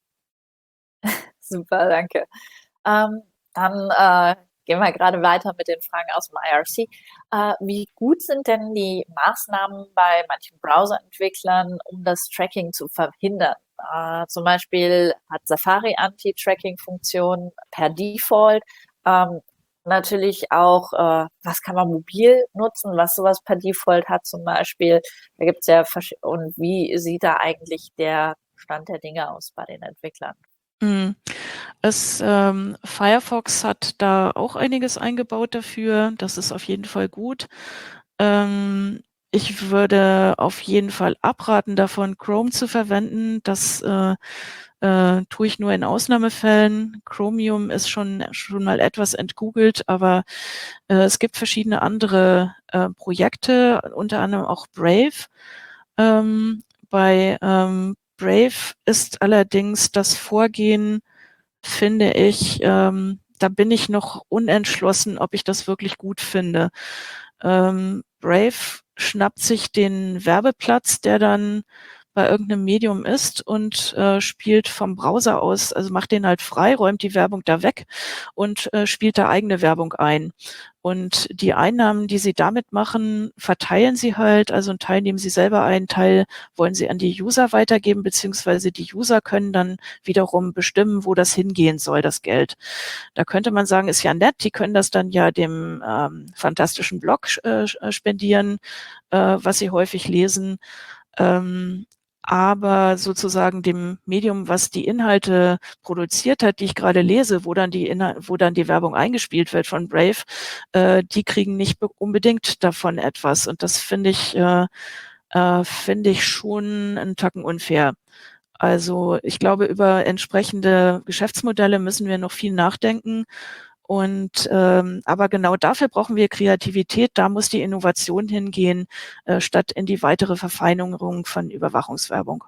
[SPEAKER 1] Super, danke. Dann gehen wir gerade weiter mit den Fragen aus dem IRC. Wie gut sind denn die Maßnahmen bei manchen Browserentwicklern, um das Tracking zu verhindern? Zum Beispiel hat Safari Anti-Tracking-Funktionen per Default. Natürlich auch, was kann man mobil nutzen, was sowas per Default hat zum Beispiel. Da gibt es ja und wie sieht da eigentlich der Stand der Dinge aus bei den Entwicklern?
[SPEAKER 2] Firefox hat da auch einiges eingebaut dafür. Das ist auf jeden Fall gut. Ich würde auf jeden Fall abraten davon, Chrome zu verwenden. Das tue ich nur in Ausnahmefällen. Chromium ist schon mal etwas entgoogelt, aber es gibt verschiedene andere Projekte, unter anderem auch Brave. Bei Brave ist allerdings das Vorgehen, finde ich, da bin ich noch unentschlossen, ob ich das wirklich gut finde. Brave schnappt sich den Werbeplatz, der dann bei irgendeinem Medium ist und spielt vom Browser aus, also macht den halt frei, räumt die Werbung da weg und spielt da eigene Werbung ein. Und die Einnahmen, die sie damit machen, verteilen sie halt, also einen Teil nehmen sie selber ein, einen Teil wollen sie an die User weitergeben, beziehungsweise die User können dann wiederum bestimmen, wo das hingehen soll, das Geld. Da könnte man sagen, ist ja nett, die können das dann ja dem fantastischen Blog spendieren, was sie häufig lesen. Aber sozusagen dem Medium, was die Inhalte produziert hat, die ich gerade lese, wo dann die Werbung eingespielt wird von Brave, die kriegen nicht unbedingt davon etwas. Und das finde ich schon einen Tacken unfair. Also ich glaube, über entsprechende Geschäftsmodelle müssen wir noch viel nachdenken. Und aber genau dafür brauchen wir Kreativität. Da muss die Innovation hingehen, statt in die weitere Verfeinerung von Überwachungswerbung.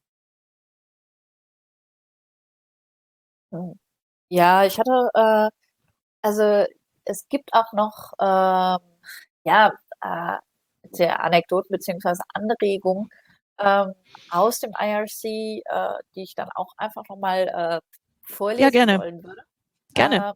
[SPEAKER 1] Ja, ich hatte, also es gibt auch noch, ja, der Anekdoten beziehungsweise Anregungen aus dem IRC, die ich dann auch einfach nochmal
[SPEAKER 2] Ja,
[SPEAKER 1] vorlesen
[SPEAKER 2] gerne.
[SPEAKER 1] wollen würde.
[SPEAKER 2] Gerne.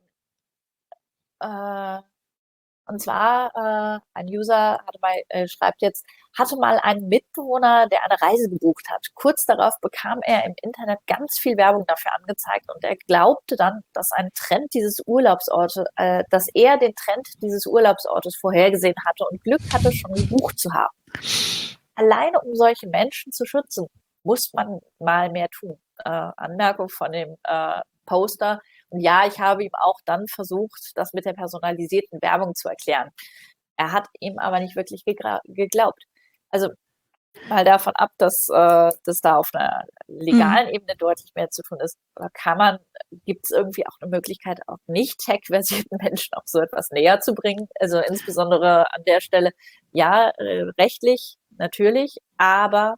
[SPEAKER 1] Und zwar, ein User schreibt jetzt, hatte mal einen Mitbewohner, der eine Reise gebucht hat. Kurz darauf bekam er im Internet ganz viel Werbung dafür angezeigt und er glaubte dann, dass ein Trend dieses Urlaubsortes, dass er den Trend dieses Urlaubsortes vorhergesehen hatte und Glück hatte, schon gebucht zu haben. Alleine um solche Menschen zu schützen, muss man mal mehr tun. Anmerkung von dem Poster. Und ja, ich habe ihm auch dann versucht, das mit der personalisierten Werbung zu erklären. Er hat ihm aber nicht wirklich geglaubt. Also mal davon ab, dass das da auf einer legalen Ebene deutlich mehr zu tun ist, gibt es irgendwie auch eine Möglichkeit, auch nicht tech-versierten Menschen auch so etwas näher zu bringen? Also insbesondere an der Stelle, ja, rechtlich natürlich, aber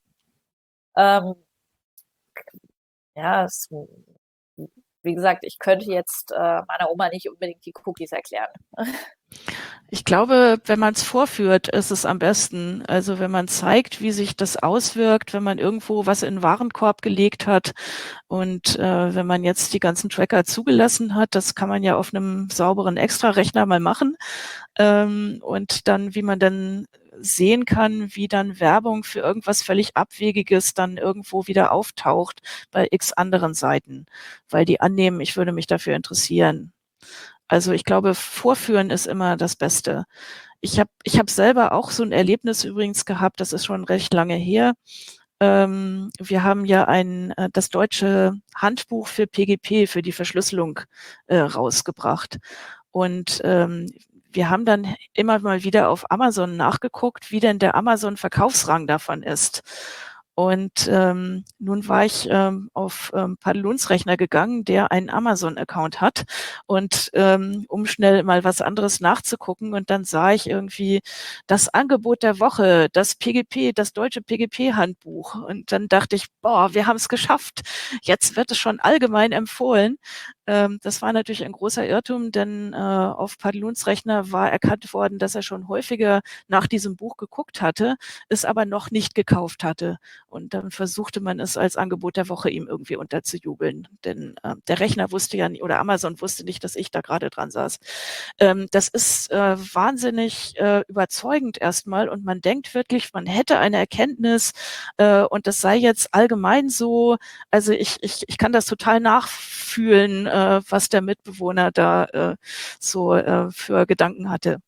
[SPEAKER 1] ja, wie gesagt, ich könnte jetzt meiner Oma nicht unbedingt die Cookies erklären.
[SPEAKER 2] Ich glaube, wenn man es vorführt, ist es am besten. Also wenn man zeigt, wie sich das auswirkt, wenn man irgendwo was in den Warenkorb gelegt hat und wenn man jetzt die ganzen Tracker zugelassen hat, das kann man ja auf einem sauberen Extrarechner mal machen. Und dann, wie man dann sehen kann, wie dann Werbung für irgendwas völlig Abwegiges dann irgendwo wieder auftaucht bei x anderen Seiten, weil die annehmen, ich würde mich dafür interessieren. Also ich glaube, vorführen ist immer das Beste. Ich hab selber auch so ein Erlebnis übrigens gehabt, das ist schon recht lange her. Wir haben ja das deutsche Handbuch für PGP, für die Verschlüsselung, rausgebracht. Und wir haben dann immer mal wieder auf Amazon nachgeguckt, wie denn der Amazon-Verkaufsrang davon ist. Und nun war ich auf Padelons Rechner gegangen, der einen Amazon-Account hat. Und um schnell mal was anderes nachzugucken. Und dann sah ich irgendwie das Angebot der Woche, das deutsche PGP-Handbuch. Und dann dachte ich, boah, wir haben es geschafft. Jetzt wird es schon allgemein empfohlen. Das war natürlich ein großer Irrtum, denn auf Padelons Rechner war erkannt worden, dass er schon häufiger nach diesem Buch geguckt hatte, es aber noch nicht gekauft hatte. Und dann versuchte man es als Angebot der Woche ihm irgendwie unterzujubeln. Denn der Rechner wusste ja nicht, oder Amazon wusste nicht, dass ich da gerade dran saß. Das ist wahnsinnig überzeugend erstmal. Und man denkt wirklich, man hätte eine Erkenntnis und das sei jetzt allgemein so. Also ich kann das total nachfühlen, was der Mitbewohner da so für Gedanken hatte.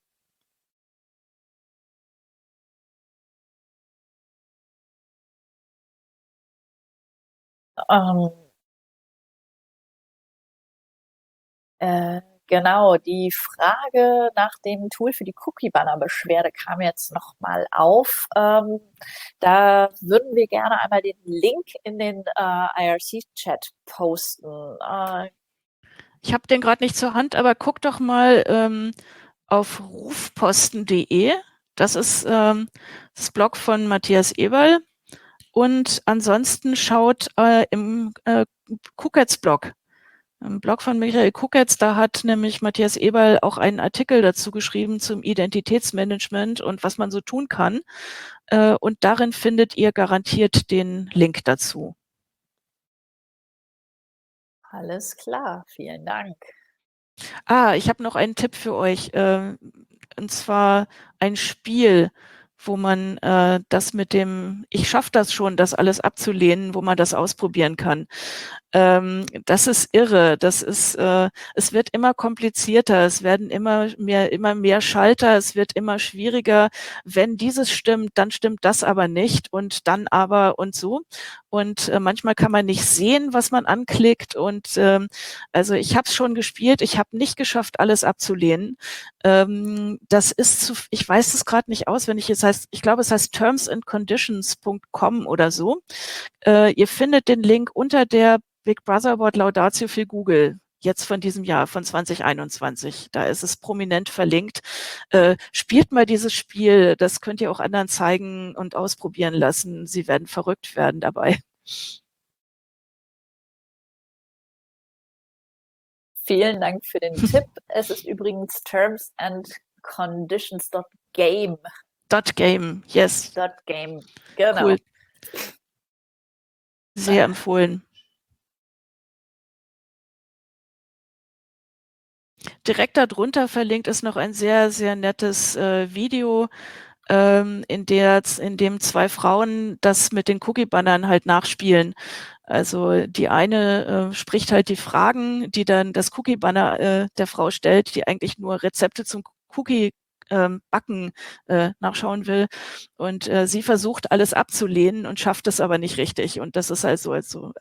[SPEAKER 1] Ähm, genau, die Frage nach dem Tool für die Cookie-Banner-Beschwerde kam jetzt nochmal auf. Da würden wir gerne einmal den Link in den IRC-Chat posten.
[SPEAKER 2] Ich habe den gerade nicht zur Hand, aber guck doch mal auf rufposten.de. Das ist das Blog von Matthias Eberl. Und ansonsten schaut im Kuketz-Blog, im Blog von Michael Kuketz, da hat nämlich Matthias Eberl auch einen Artikel dazu geschrieben zum Identitätsmanagement und was man so tun kann. und darin findet ihr garantiert den Link dazu.
[SPEAKER 1] Alles klar, vielen Dank.
[SPEAKER 2] Ich habe noch einen Tipp für euch, und zwar ein Spiel, wo man das mit dem „Ich schaffe das schon, das alles abzulehnen", wo man das ausprobieren kann. Das ist irre. Das ist, es wird immer komplizierter, es werden immer mehr Schalter, es wird immer schwieriger. Wenn dieses stimmt, dann stimmt das aber nicht und dann aber und so. Und manchmal kann man nicht sehen, was man anklickt. Und also ich habe es schon gespielt, ich habe nicht geschafft, alles abzulehnen. Das ist ich weiß es gerade nicht auswendig. Ich glaube, es heißt termsandconditions.com oder so. Ihr findet den Link unter der Big Brother Award Laudatio für Google, jetzt von diesem Jahr, von 2021. Da ist es prominent verlinkt. Spielt mal dieses Spiel, das könnt ihr auch anderen zeigen und ausprobieren lassen. Sie werden verrückt werden dabei.
[SPEAKER 1] Vielen Dank für den Tipp. Es ist übrigens termsandconditions.game.
[SPEAKER 2] .game, yes.
[SPEAKER 1] .game, genau.
[SPEAKER 2] Cool. Sehr empfohlen. Direkt darunter verlinkt ist noch ein sehr, sehr nettes Video, in dem 2 Frauen das mit den Cookie-Bannern halt nachspielen. Also die eine spricht halt die Fragen, die dann das Cookie-Banner der Frau stellt, die eigentlich nur Rezepte zum Cookie Backen nachschauen will. Und sie versucht, alles abzulehnen und schafft es aber nicht richtig. Und das ist also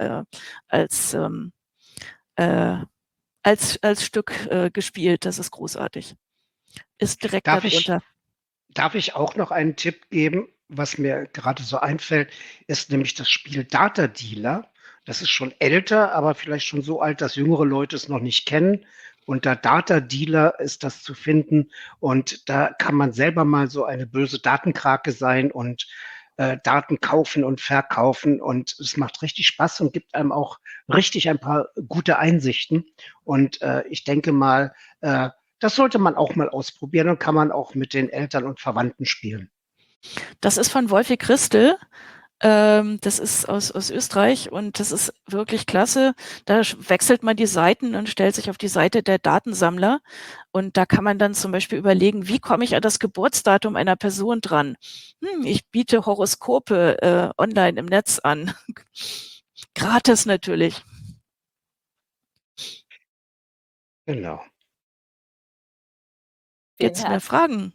[SPEAKER 2] als Stück gespielt. Das ist großartig. Ist direkt darunter.
[SPEAKER 3] Darf ich auch noch einen Tipp geben, was mir gerade so einfällt, ist nämlich das Spiel Data Dealer. Das ist schon älter, aber vielleicht schon so alt, dass jüngere Leute es noch nicht kennen. Unter Data Dealer ist das zu finden und da kann man selber mal so eine böse Datenkrake sein und Daten kaufen und verkaufen und es macht richtig Spaß und gibt einem auch richtig ein paar gute Einsichten. Und ich denke mal, das sollte man auch mal ausprobieren und kann man auch mit den Eltern und Verwandten spielen.
[SPEAKER 2] Das ist von Wolfi Christel. Das ist aus Österreich und das ist wirklich klasse. Da wechselt man die Seiten und stellt sich auf die Seite der Datensammler. Und da kann man dann zum Beispiel überlegen, wie komme ich an das Geburtsdatum einer Person dran? Ich biete Horoskope online im Netz an. Gratis natürlich.
[SPEAKER 3] Genau.
[SPEAKER 2] Jetzt mehr Fragen?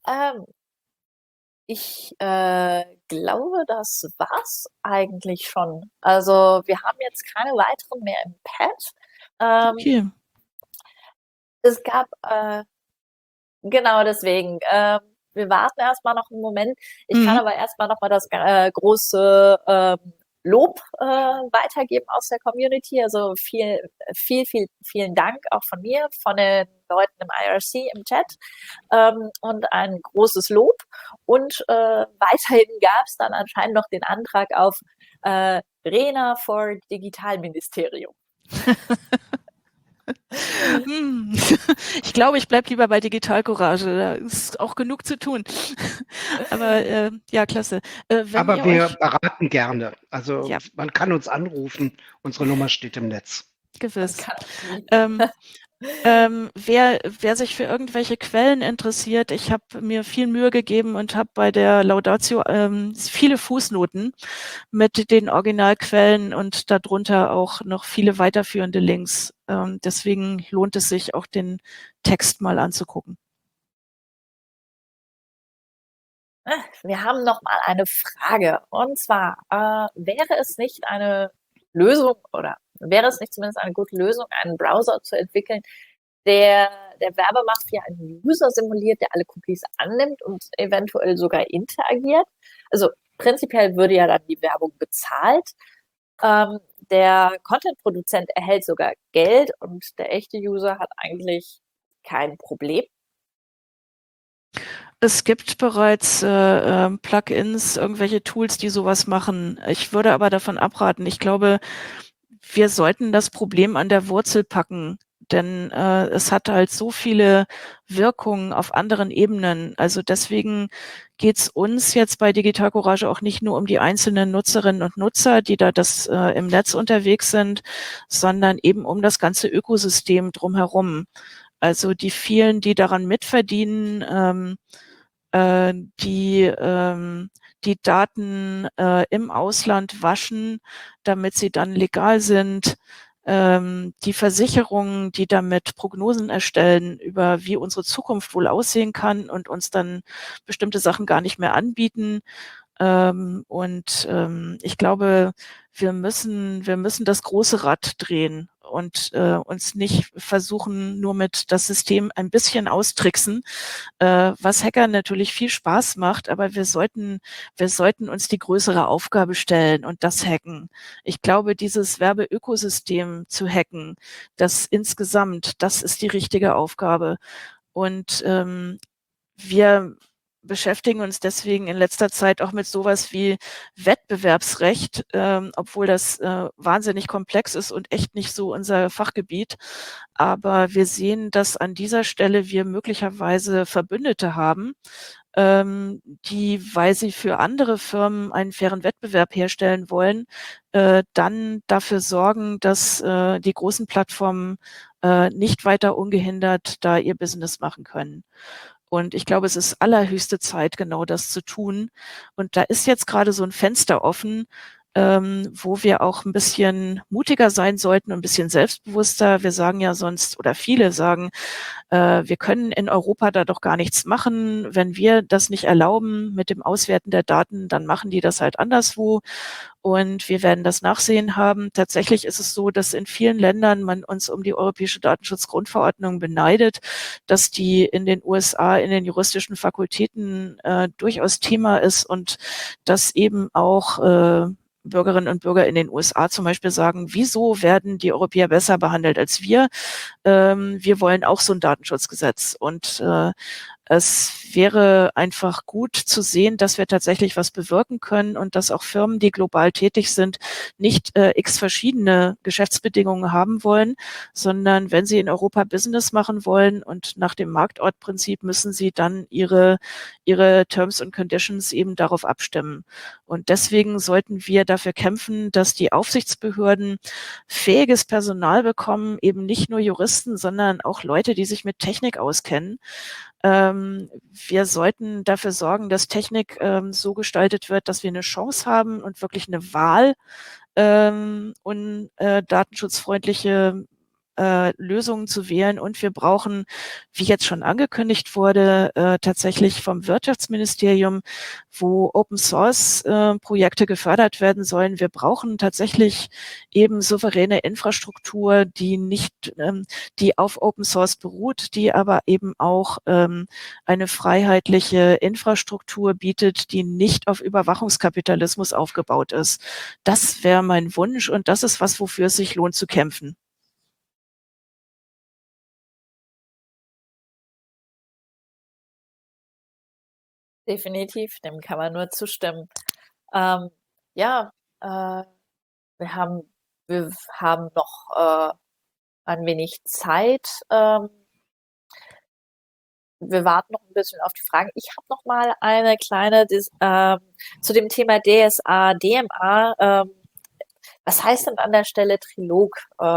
[SPEAKER 1] Ich glaube, das war's eigentlich schon. Also wir haben jetzt keine weiteren mehr im Pad.
[SPEAKER 2] Okay.
[SPEAKER 1] Es gab, genau deswegen, wir warten erstmal noch einen Moment. Ich kann aber erstmal nochmal das große Lob weitergeben aus der Community. Also vielen Dank auch von mir, von den Leuten im IRC, im Chat und ein großes Lob. Und weiterhin gab es dann anscheinend noch den Antrag auf Rena for Digitalministerium.
[SPEAKER 2] Ich glaube, ich bleibe lieber bei Digital Courage. Da ist auch genug zu tun. Aber ja, klasse.
[SPEAKER 3] Aber wir beraten gerne. Also ja. Man kann uns anrufen. Unsere Nummer steht im Netz.
[SPEAKER 2] Gewiss. Wer sich für irgendwelche Quellen interessiert, ich habe mir viel Mühe gegeben und habe bei der Laudatio viele Fußnoten mit den Originalquellen und darunter auch noch viele weiterführende Links. Deswegen lohnt es sich auch, den Text mal anzugucken.
[SPEAKER 1] Wir haben noch mal eine Frage. Und zwar, wäre es nicht eine Lösung oder wäre es nicht zumindest eine gute Lösung, einen Browser zu entwickeln, der Werbemafia einen User simuliert, der alle Cookies annimmt und eventuell sogar interagiert? Also prinzipiell würde ja dann die Werbung bezahlt. Der Content-Produzent erhält sogar Geld und der echte User hat eigentlich kein Problem.
[SPEAKER 2] Es gibt bereits Plugins, irgendwelche Tools, die sowas machen. Ich würde aber davon abraten. Ich glaube, wir sollten das Problem an der Wurzel packen, denn es hat halt so viele Wirkungen auf anderen Ebenen. Also deswegen geht es uns jetzt bei Digital Courage auch nicht nur um die einzelnen Nutzerinnen und Nutzer, die da im Netz unterwegs sind, sondern eben um das ganze Ökosystem drumherum. Also die vielen, die daran mitverdienen, die Daten im Ausland waschen, damit sie dann legal sind, die Versicherungen, die damit Prognosen erstellen über wie unsere Zukunft wohl aussehen kann und uns dann bestimmte Sachen gar nicht mehr anbieten. Ich glaube, wir müssen das große Rad drehen und uns nicht versuchen, nur mit das System ein bisschen austricksen, was Hackern natürlich viel Spaß macht, aber wir sollten uns die größere Aufgabe stellen und das hacken. Ich glaube, dieses Werbeökosystem zu hacken, das ist die richtige Aufgabe. Und wir beschäftigen uns deswegen in letzter Zeit auch mit sowas wie Wettbewerbsrecht, obwohl das wahnsinnig komplex ist und echt nicht so unser Fachgebiet. Aber wir sehen, dass an dieser Stelle wir möglicherweise Verbündete haben, die, weil sie für andere Firmen einen fairen Wettbewerb herstellen wollen, dann dafür sorgen, dass die großen Plattformen nicht weiter ungehindert da ihr Business machen können. Und ich glaube, es ist allerhöchste Zeit, genau das zu tun. Und da ist jetzt gerade so ein Fenster offen, wo wir auch ein bisschen mutiger sein sollten, ein bisschen selbstbewusster. Wir sagen ja sonst, oder viele sagen, wir können in Europa da doch gar nichts machen. Wenn wir das nicht erlauben mit dem Auswerten der Daten, dann machen die das halt anderswo. Und wir werden das Nachsehen haben. Tatsächlich ist es so, dass in vielen Ländern man uns um die Europäische Datenschutzgrundverordnung beneidet, dass die in den USA in den juristischen Fakultäten durchaus Thema ist und dass eben auch Bürgerinnen und Bürger in den USA zum Beispiel sagen, wieso werden die Europäer besser behandelt als wir? Wir wollen auch so ein Datenschutzgesetz. Und es wäre einfach gut zu sehen, dass wir tatsächlich was bewirken können und dass auch Firmen, die global tätig sind, nicht x verschiedene Geschäftsbedingungen haben wollen, sondern wenn sie in Europa Business machen wollen und nach dem Marktortprinzip müssen sie dann ihre Terms and Conditions eben darauf abstimmen. Und deswegen sollten wir dafür kämpfen, dass die Aufsichtsbehörden fähiges Personal bekommen, eben nicht nur Juristen, sondern auch Leute, die sich mit Technik auskennen. Wir sollten dafür sorgen, dass Technik so gestaltet wird, dass wir eine Chance haben und wirklich eine Wahl und datenschutzfreundliche Lösungen zu wählen. Und wir brauchen, wie jetzt schon angekündigt wurde, tatsächlich vom Wirtschaftsministerium, wo Open-Source-Projekte gefördert werden sollen. Wir brauchen tatsächlich eben souveräne Infrastruktur, die auf Open-Source beruht, die aber eben auch eine freiheitliche Infrastruktur bietet, die nicht auf Überwachungskapitalismus aufgebaut ist. Das wäre mein Wunsch und das ist was, wofür es sich lohnt zu kämpfen.
[SPEAKER 1] Definitiv, dem kann man nur zustimmen. Ja, wir haben noch ein wenig Zeit. Wir warten noch ein bisschen auf die Fragen. Ich habe noch mal eine kleine zu dem Thema DSA, DMA. Was heißt denn an der Stelle Trilog?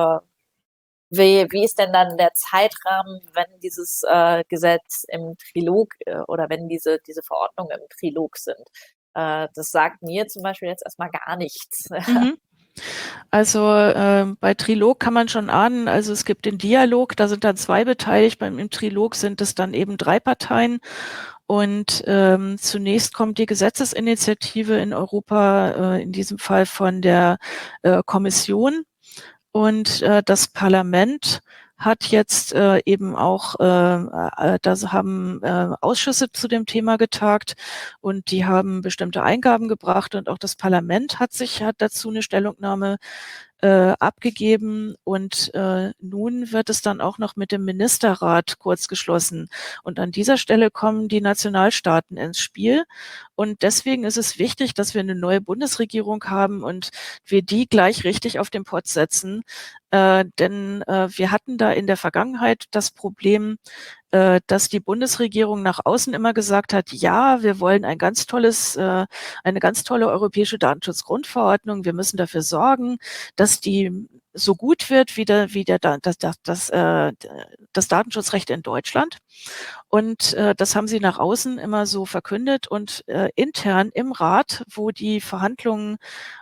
[SPEAKER 1] Wie ist denn dann der Zeitrahmen, wenn dieses Gesetz im Trilog oder wenn diese Verordnungen im Trilog sind? Das sagt mir zum Beispiel jetzt erstmal gar nichts.
[SPEAKER 2] Mhm. Also bei Trilog kann man schon ahnen, also es gibt den Dialog, da sind dann 2 beteiligt, im Trilog sind es dann eben 3 Parteien. Und zunächst kommt die Gesetzesinitiative in Europa, in diesem Fall von der Kommission. Und das Parlament hat jetzt eben auch, da haben Ausschüsse zu dem Thema getagt und die haben bestimmte Eingaben gebracht und auch das Parlament hat dazu eine Stellungnahme abgegeben und nun wird es dann auch noch mit dem Ministerrat kurz geschlossen. Und an dieser Stelle kommen die Nationalstaaten ins Spiel. Und deswegen ist es wichtig, dass wir eine neue Bundesregierung haben und wir die gleich richtig auf den Pott setzen. Denn wir hatten da in der Vergangenheit das Problem, dass die Bundesregierung nach außen immer gesagt hat, ja, wir wollen eine ganz tolle europäische Datenschutzgrundverordnung. Wir müssen dafür sorgen, dass die so gut wird wie das Datenschutzrecht in Deutschland. Und das haben sie nach außen immer so verkündet und intern im Rat, wo die Verhandlungen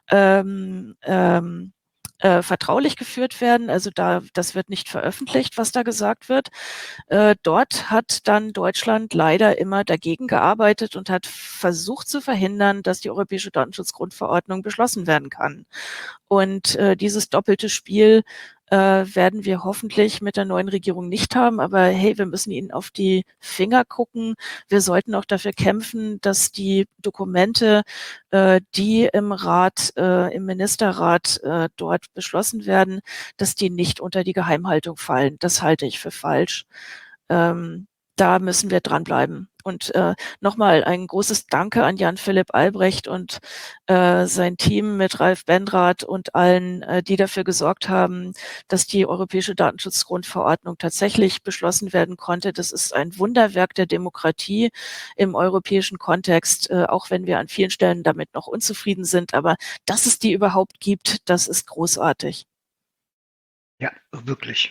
[SPEAKER 2] vertraulich geführt werden. Also das wird nicht veröffentlicht, was da gesagt wird. Dort hat dann Deutschland leider immer dagegen gearbeitet und hat versucht zu verhindern, dass die Europäische Datenschutzgrundverordnung beschlossen werden kann. Und dieses doppelte Spiel werden wir hoffentlich mit der neuen Regierung nicht haben. Aber hey, wir müssen ihnen auf die Finger gucken. Wir sollten auch dafür kämpfen, dass die Dokumente, die im Rat, im Ministerrat dort beschlossen werden, dass die nicht unter die Geheimhaltung fallen. Das halte ich für falsch. Da müssen wir dranbleiben. Und nochmal ein großes Danke an Jan-Philipp Albrecht und sein Team mit Ralf Benrath und allen, die dafür gesorgt haben, dass die Europäische Datenschutzgrundverordnung tatsächlich beschlossen werden konnte. Das ist ein Wunderwerk der Demokratie im europäischen Kontext, auch wenn wir an vielen Stellen damit noch unzufrieden sind. Aber dass es die überhaupt gibt, das ist großartig.
[SPEAKER 3] Ja, wirklich.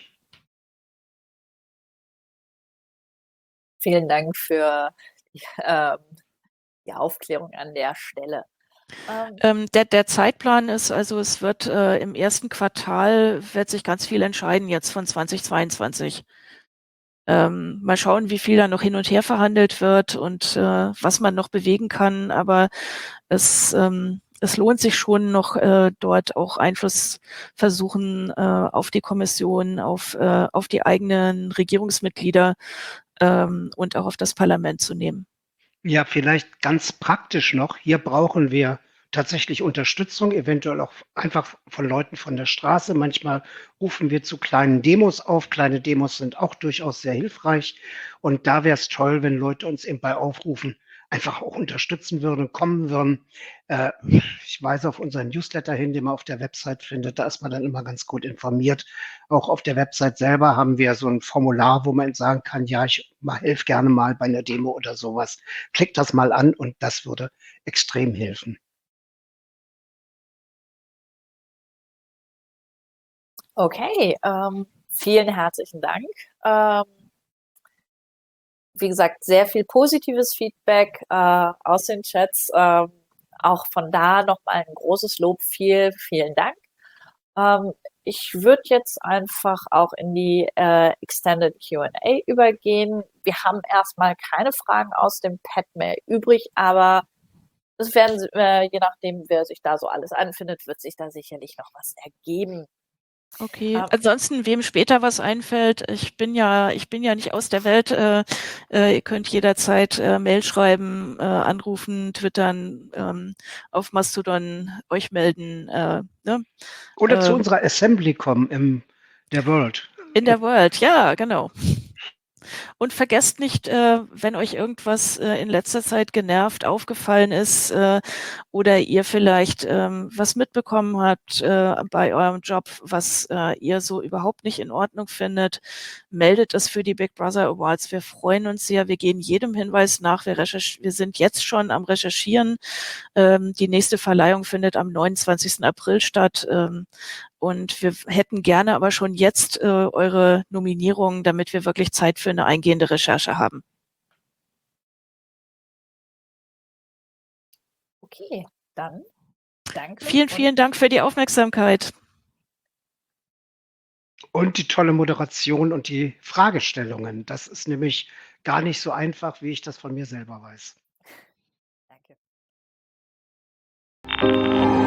[SPEAKER 1] Vielen Dank für die Aufklärung an der Stelle.
[SPEAKER 2] Der Zeitplan ist, also es wird im ersten Quartal wird sich ganz viel entscheiden jetzt von 2022. Mal schauen, wie viel da noch hin und her verhandelt wird und was man noch bewegen kann. Aber es lohnt sich schon noch dort auch Einfluss versuchen auf die Kommission, auf die eigenen Regierungsmitglieder und auch auf das Parlament zu nehmen.
[SPEAKER 3] Ja, vielleicht ganz praktisch noch. Hier brauchen wir tatsächlich Unterstützung, eventuell auch einfach von Leuten von der Straße. Manchmal rufen wir zu kleinen Demos auf. Kleine Demos sind auch durchaus sehr hilfreich. Und da wäre es toll, wenn Leute uns eben bei Aufrufen einfach auch unterstützen würden, kommen würden. Ich weise auf unseren Newsletter hin, den man auf der Website findet. Da ist man dann immer ganz gut informiert. Auch auf der Website selber haben wir so ein Formular, wo man sagen kann, ja, ich helfe gerne mal bei einer Demo oder sowas. Klickt das mal an und das würde extrem helfen.
[SPEAKER 1] Okay, vielen herzlichen Dank. Wie gesagt, sehr viel positives Feedback aus den Chats. Auch von da nochmal ein großes Lob. Vielen Dank. Ich würde jetzt einfach auch in die Extended Q&A übergehen. Wir haben erstmal keine Fragen aus dem Pad mehr übrig, aber es werden, je nachdem, wer sich da so alles anfindet, wird sich da sicherlich noch was ergeben.
[SPEAKER 2] Okay, ansonsten, wem später was einfällt, ich bin ja nicht aus der Welt. Ihr könnt jederzeit Mail schreiben, anrufen, twittern, auf Mastodon euch melden. Ne?
[SPEAKER 3] Oder zu unserer Assembly kommen in der World.
[SPEAKER 2] In der World, ja, genau. Und vergesst nicht, wenn euch irgendwas in letzter Zeit genervt, aufgefallen ist oder ihr vielleicht was mitbekommen habt bei eurem Job, was ihr so überhaupt nicht in Ordnung findet, meldet es für die Big Brother Awards. Wir freuen uns sehr. Wir gehen jedem Hinweis nach. Wir sind jetzt schon am Recherchieren. Die nächste Verleihung findet am 29. April statt. Und wir hätten gerne aber schon jetzt eure Nominierungen, damit wir wirklich Zeit für eine eingehende Recherche haben.
[SPEAKER 1] Okay, dann danke.
[SPEAKER 2] Vielen Dank für die Aufmerksamkeit.
[SPEAKER 3] Und die tolle Moderation und die Fragestellungen. Das ist nämlich gar nicht so einfach, wie ich das von mir selber weiß.
[SPEAKER 1] Danke.